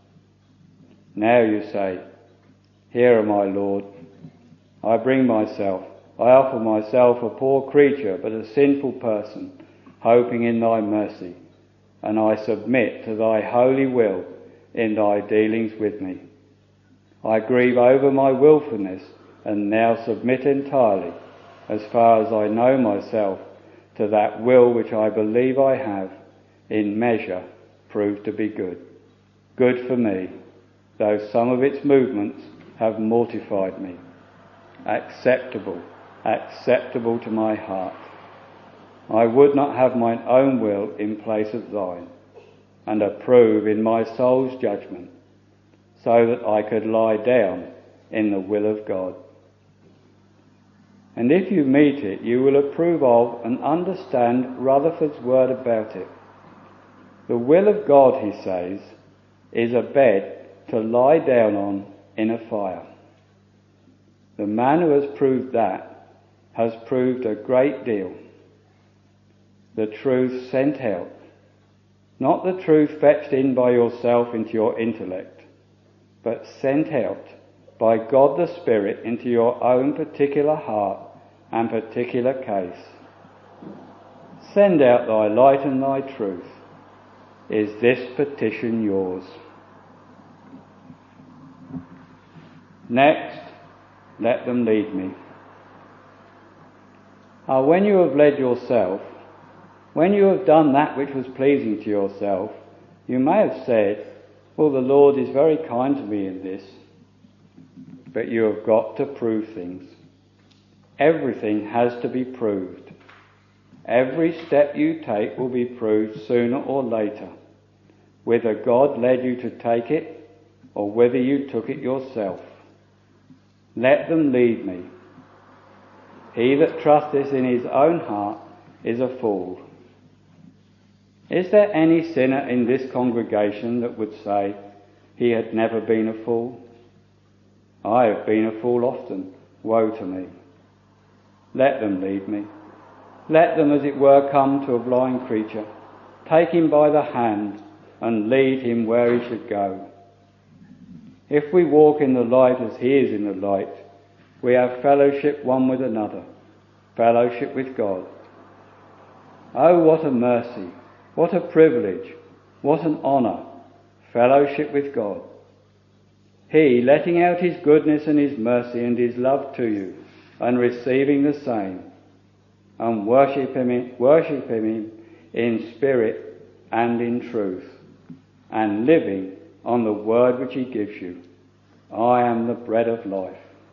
Now you say, here am I, Lord. I bring myself. I offer myself a poor creature, but a sinful person, hoping in thy mercy, and I submit to thy holy will in thy dealings with me. I grieve over my wilfulness, and now submit entirely, as far as I know myself, to that will which I believe I have, in measure, proved to be good. Good for me, though some of its movements have mortified me. Acceptable, acceptable to my heart. I would not have mine own will in place of thine, and approve in my soul's judgment, so that I could lie down in the will of God. And if you meet it, you will approve of and understand Rutherford's word about it. The will of God, he says, is a bed to lie down on in a fire. The man who has proved that has proved a great deal. The truth sent out, not the truth fetched in by yourself into your intellect, but sent out by God the Spirit into your own particular heart and particular case. Send out thy light and thy truth. Is this petition yours? Next, let them lead me. Ah, when you have led yourself, when you have done that which was pleasing to yourself, you may have said, well, the Lord is very kind to me in this. But you have got to prove things. Everything has to be proved. Every step you take will be proved sooner or later, whether God led you to take it or whether you took it yourself. Let them lead me. He that trusteth in his own heart is a fool. Is there any sinner in this congregation that would say he had never been a fool? I have been a fool often. Woe to me. Let them lead me. Let them, as it were, come to a blind creature, take him by the hand and lead him where he should go. If we walk in the light as he is in the light, we have fellowship one with another, fellowship with God. Oh, what a mercy, what a privilege, what an honour, fellowship with God. He letting out his goodness and his mercy and his love to you, and receiving the same, and worship him in, worship him in spirit and in truth, and living on the word which he gives you. I am the bread of life.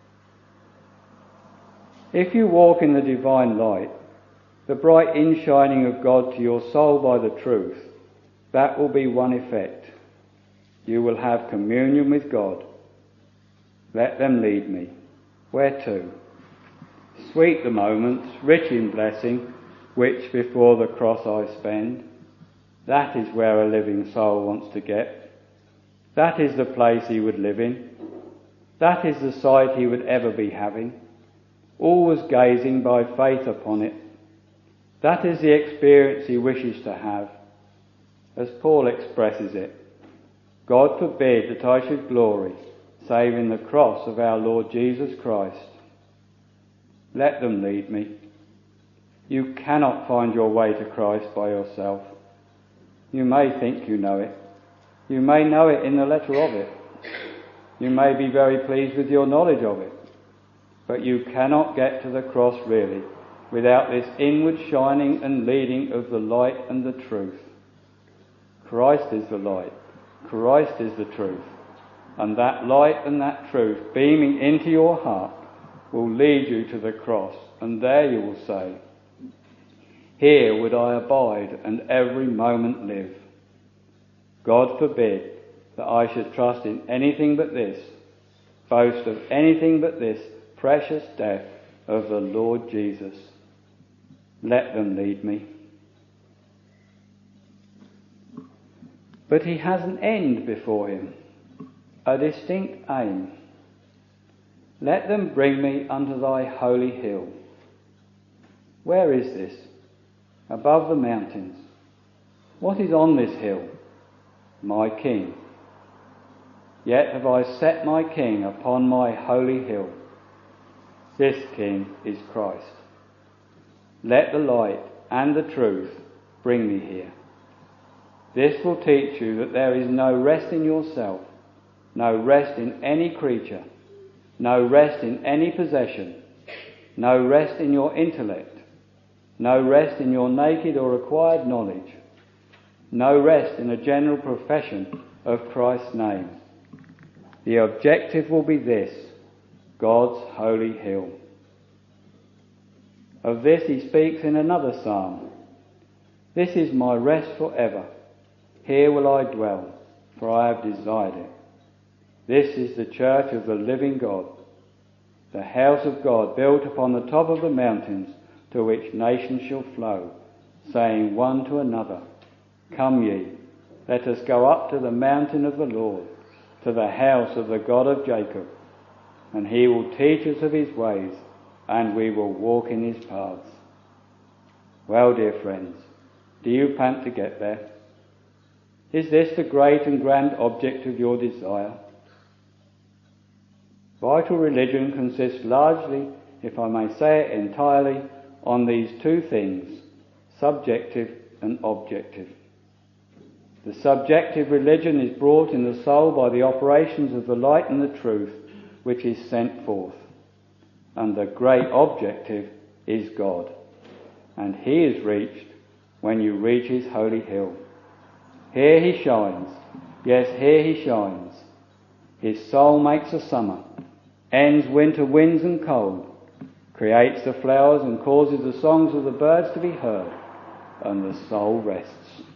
If you walk in the divine light, the bright inshining of God to your soul by the truth, that will be one effect. You will have communion with God. Let them lead me. Where to? Sweet the moments, rich in blessing, which before the cross I spend. That is where a living soul wants to get. That is the place he would live in. That is the sight he would ever be having, always gazing by faith upon it. That is the experience he wishes to have. As Paul expresses it, God forbid that I should glory, save in the cross of our Lord Jesus Christ. Let them lead me. You cannot find your way to Christ by yourself. You may think you know it. You may know it in the letter of it. You may be very pleased with your knowledge of it. But you cannot get to the cross really without this inward shining and leading of the light and the truth. Christ is the light. Christ is the truth. And that light and that truth beaming into your heart will lead you to the cross. And there you will say, here would I abide and every moment live. God forbid that I should trust in anything but this, boast of anything but this precious death of the Lord Jesus. Let them lead me. But he has an end before him, a distinct aim. Let them bring me unto thy holy hill. Where is this? Above the mountains. What is on this hill? My King. Yet have I set my King upon my holy hill. This King is Christ. Let the light and the truth bring me here. This will teach you that there is no rest in yourself, no rest in any creature, no rest in any possession, no rest in your intellect, no rest in your naked or acquired knowledge, no rest in a general profession of Christ's name. The objective will be this, God's holy hill. Of this he speaks in another psalm. This is my rest forever. Here will I dwell, for I have desired it. This is the church of the living God, the house of God built upon the top of the mountains, to which nations shall flow, saying one to another, Come ye, let us go up to the mountain of the Lord, to the house of the God of Jacob, and he will teach us of his ways, and we will walk in his paths. Well, dear friends, do you pant to get there? Is this the great and grand object of your desire? Vital religion consists largely, if I may say it entirely, on these two things, subjective and objective. The subjective religion is brought in the soul by the operations of the light and the truth which is sent forth. And the great objective is God. And he is reached when you reach his holy hill. Here he shines. Yes, here he shines. His soul makes a summer, ends winter winds and cold, creates the flowers and causes the songs of the birds to be heard, and the soul rests.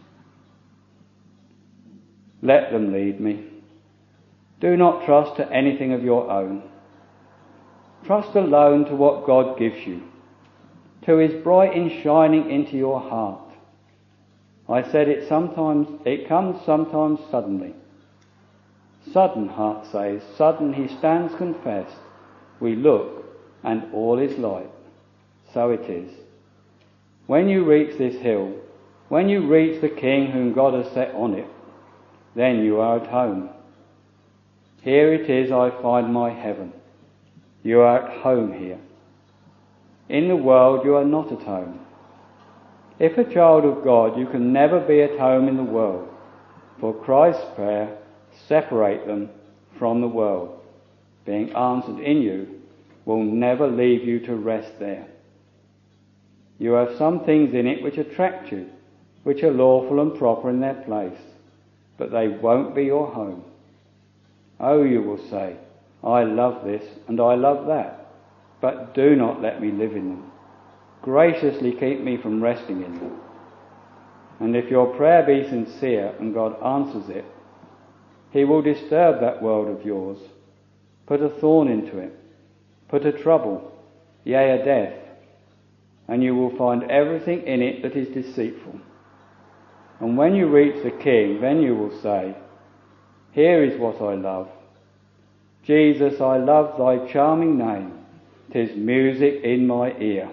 Let them lead me. Do not trust to anything of your own. Trust alone to what God gives you, to his bright in shining into your heart. I said it sometimes, it comes sometimes suddenly. Sudden, heart says, sudden he stands confessed. We look, and all is light. So it is. When you reach this hill, when you reach the King whom God has set on it, then you are at home. Here it is I find my heaven. You are at home here. In the world you are not at home. If a child of God, you can never be at home in the world, for Christ's prayer, separate them from the world, being answered in you, will never leave you to rest there. You have some things in it which attract you, which are lawful and proper in their place, but they won't be your home. Oh, you will say, I love this and I love that, but do not let me live in them. Graciously keep me from resting in them. And if your prayer be sincere and God answers it, he will disturb that world of yours, put a thorn into it, put a trouble, yea, a death, and you will find everything in it that is deceitful. And when you reach the King, then you will say, here is what I love. Jesus, I love thy charming name. 'Tis music in my ear.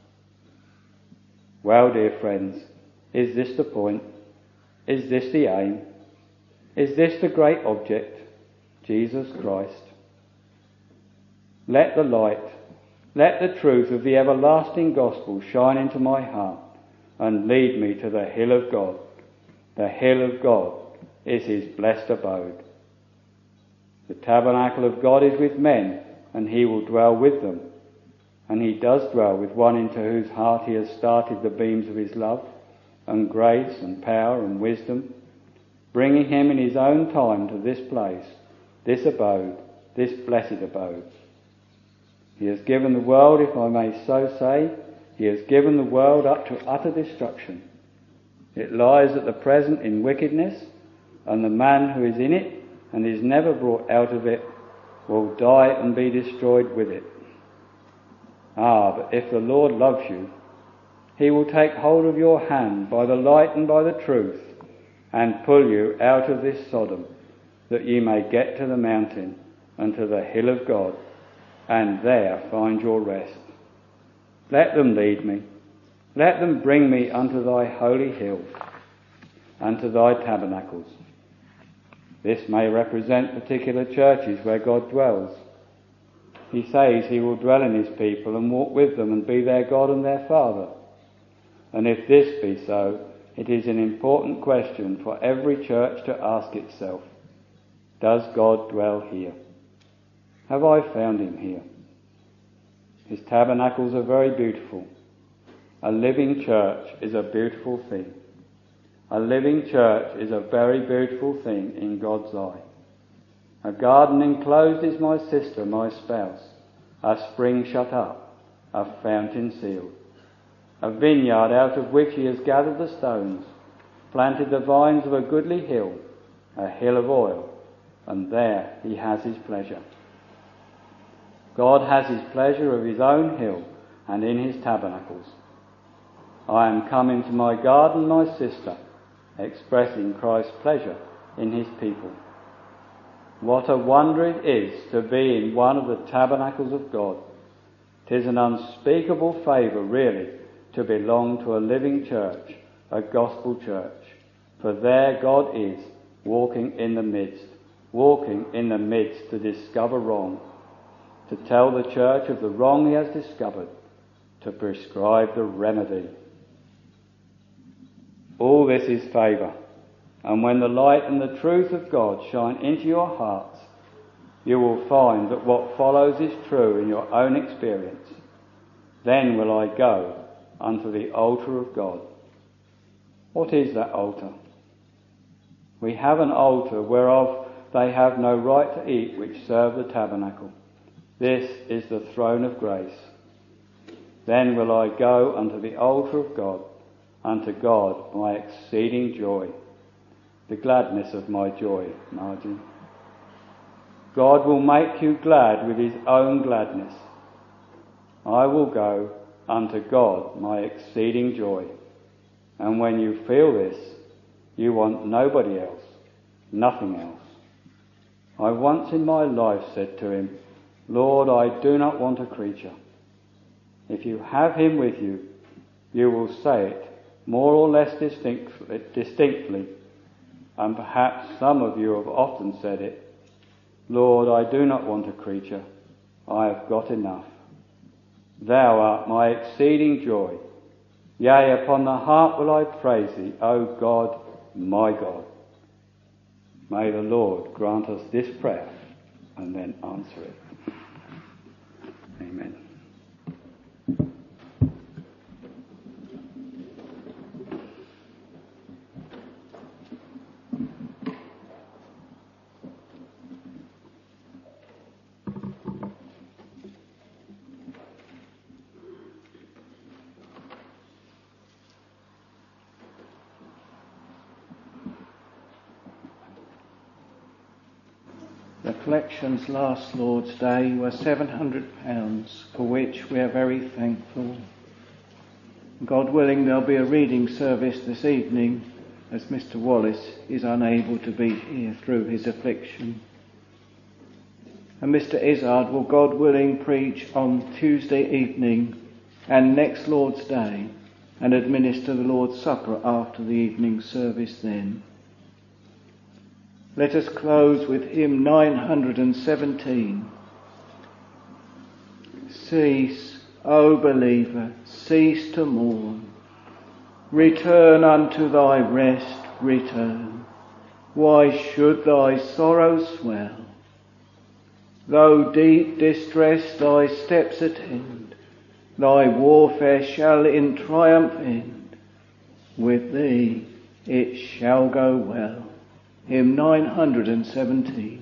Well, dear friends, is this the point? Is this the aim? Is this the great object? Jesus Christ. Let the light, let the truth of the everlasting gospel shine into my heart and lead me to the hill of God. The hill of God is his blessed abode. The tabernacle of God is with men, and he will dwell with them. And he does dwell with one into whose heart he has started the beams of his love, and grace and power and wisdom, bringing him in his own time to this place, this abode, this blessed abode. He has given the world, if I may so say, he has given the world up to utter destruction. It lies at the present in wickedness, and the man who is in it and is never brought out of it will die and be destroyed with it. Ah, but if the Lord loves you, he will take hold of your hand by the light and by the truth and pull you out of this Sodom, that ye may get to the mountain and to the hill of God, and there find your rest. Let them lead me. Let them bring me unto thy holy hill, and to thy tabernacles. This may represent particular churches where God dwells. He says he will dwell in his people and walk with them and be their God and their Father. And if this be so, it is an important question for every church to ask itself. Does God dwell here? Have I found him here? His tabernacles are very beautiful. A living church is a beautiful thing. A living church is a very beautiful thing in God's eye. A garden enclosed is my sister, my spouse, a spring shut up, a fountain sealed, a vineyard out of which he has gathered the stones, planted the vines of a goodly hill, a hill of oil, and there he has his pleasure. God has his pleasure of his own hill and in his tabernacles. I am come into my garden, my sister, expressing Christ's pleasure in his people. What a wonder it is to be in one of the tabernacles of God. 'Tis an unspeakable favour, really, to belong to a living church, a gospel church. For there God is, walking in the midst, walking in the midst to discover wrong, to tell the church of the wrong he has discovered, to prescribe the remedy. All this is favour, and when the light and the truth of God shine into your hearts, you will find that what follows is true in your own experience. Then will I go unto the altar of God. What is that altar? We have an altar whereof they have no right to eat which serve the tabernacle. This is the throne of grace. Then will I go unto the altar of God, unto God my exceeding joy, the gladness of my joy, Margin. God will make you glad with his own gladness. I will go unto God my exceeding joy. And when you feel this, you want nobody else, nothing else. I once in my life said to him, Lord, I do not want a creature. If you have him with you, you will say it more or less distinctly, distinctly, and perhaps some of you have often said it, Lord, I do not want a creature, I have got enough. Thou art my exceeding joy. Yea, upon the heart will I praise thee, O God, my God. May the Lord grant us this prayer and then answer it. Amen. The collections last Lord's Day were seven hundred pounds, for which we are very thankful. God willing, there'll be a reading service this evening, as Mister Wallace is unable to be here through his affliction. And Mister Izzard will, God willing, preach on Tuesday evening and next Lord's Day, and administer the Lord's Supper after the evening service then. Let us close with hymn nine hundred seventeen. Cease, O believer, cease to mourn. Return unto thy rest, return. Why should thy sorrow swell? Though deep distress thy steps attend, thy warfare shall in triumph end. With thee it shall go well. Hymn nine hundred seventeen.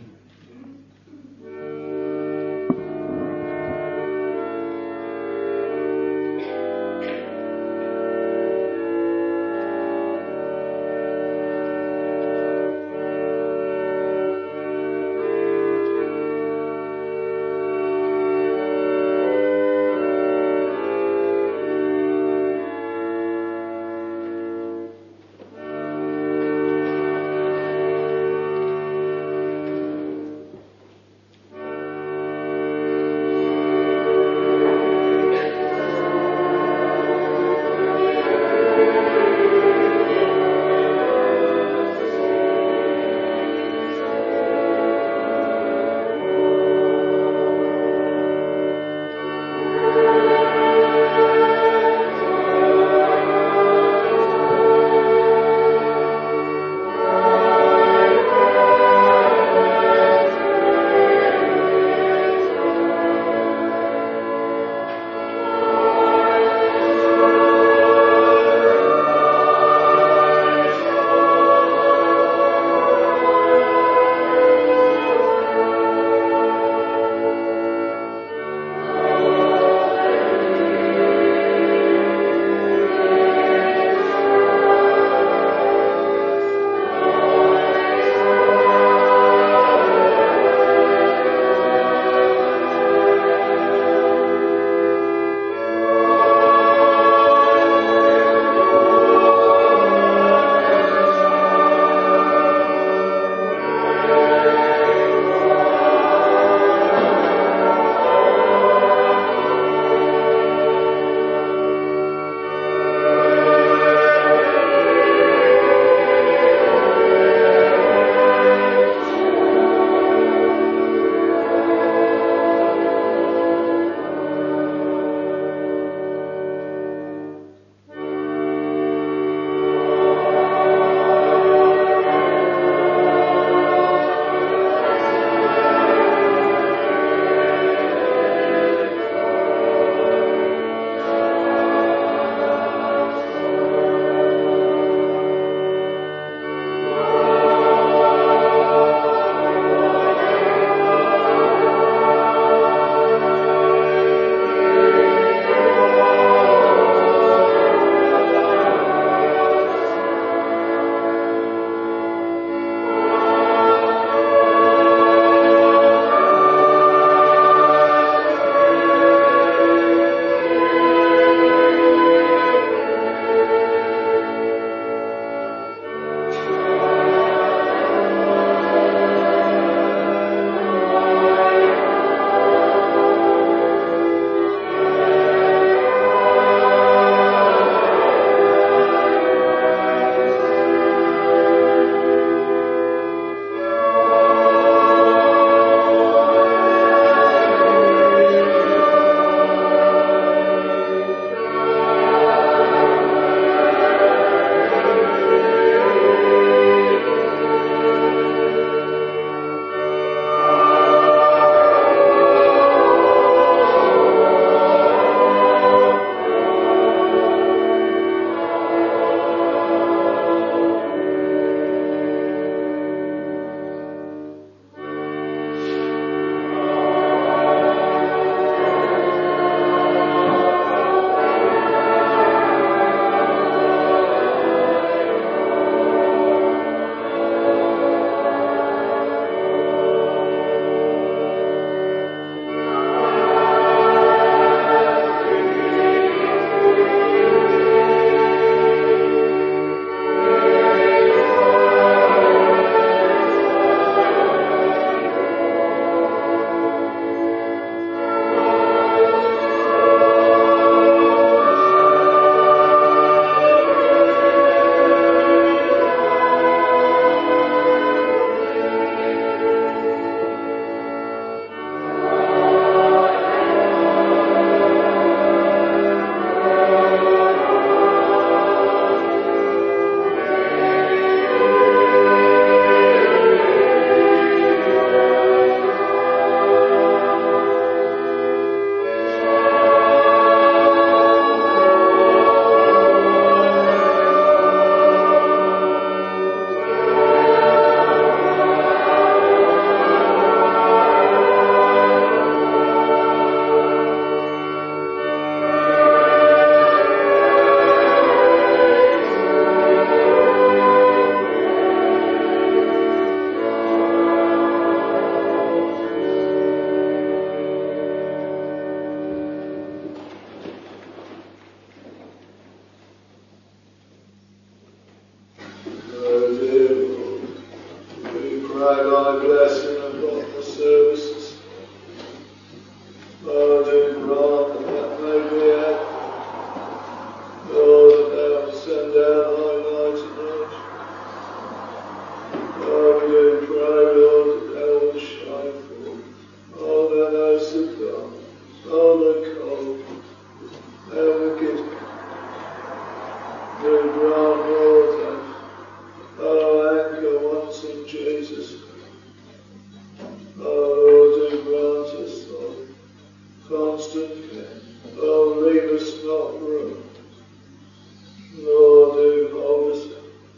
and cold, and wicked. Do grant, Lord, that our anger once in Jesus. Oh, Lord, do grant us, Lord, constant care. Oh, leave us not wrong. Lord, do hold us.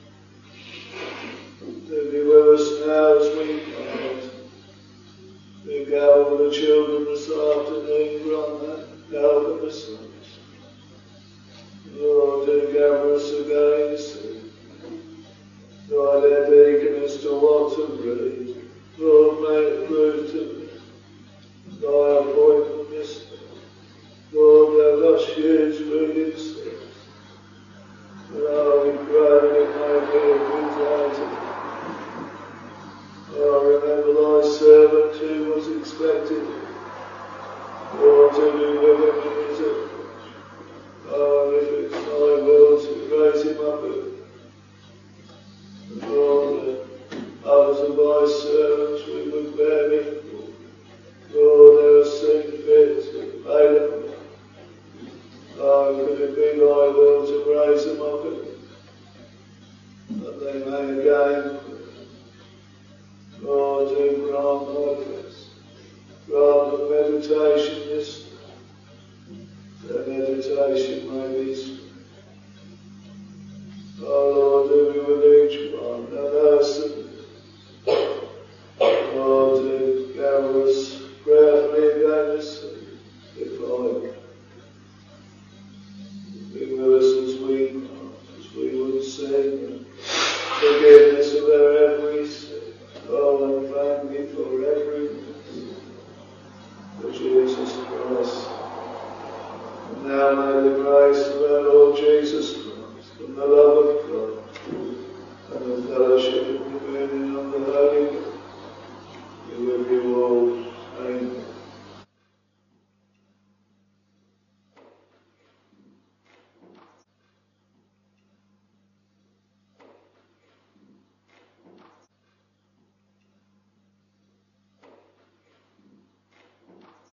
Do be with us now as we part. Do gather with the children this afternoon, grant that help in the sons. Lord, do gather us again soon. Guide our deaconess to watch and read. Lord, may it prove to me thy appointment this day. Lord, thou dost use reading service. And I we pray that it may be a good day. Oh, remember thy servant who was expected. Lord, to be with him in his approach. Oh, if it's thy will to raise him up again. Lord, others of thy servants we would bear before. Lord, thou hast seen fit to pay them. Oh, could it be thy will to raise them up again, that they may again, Lord, do grant thy grace. Grant the meditation this day. Their meditation may be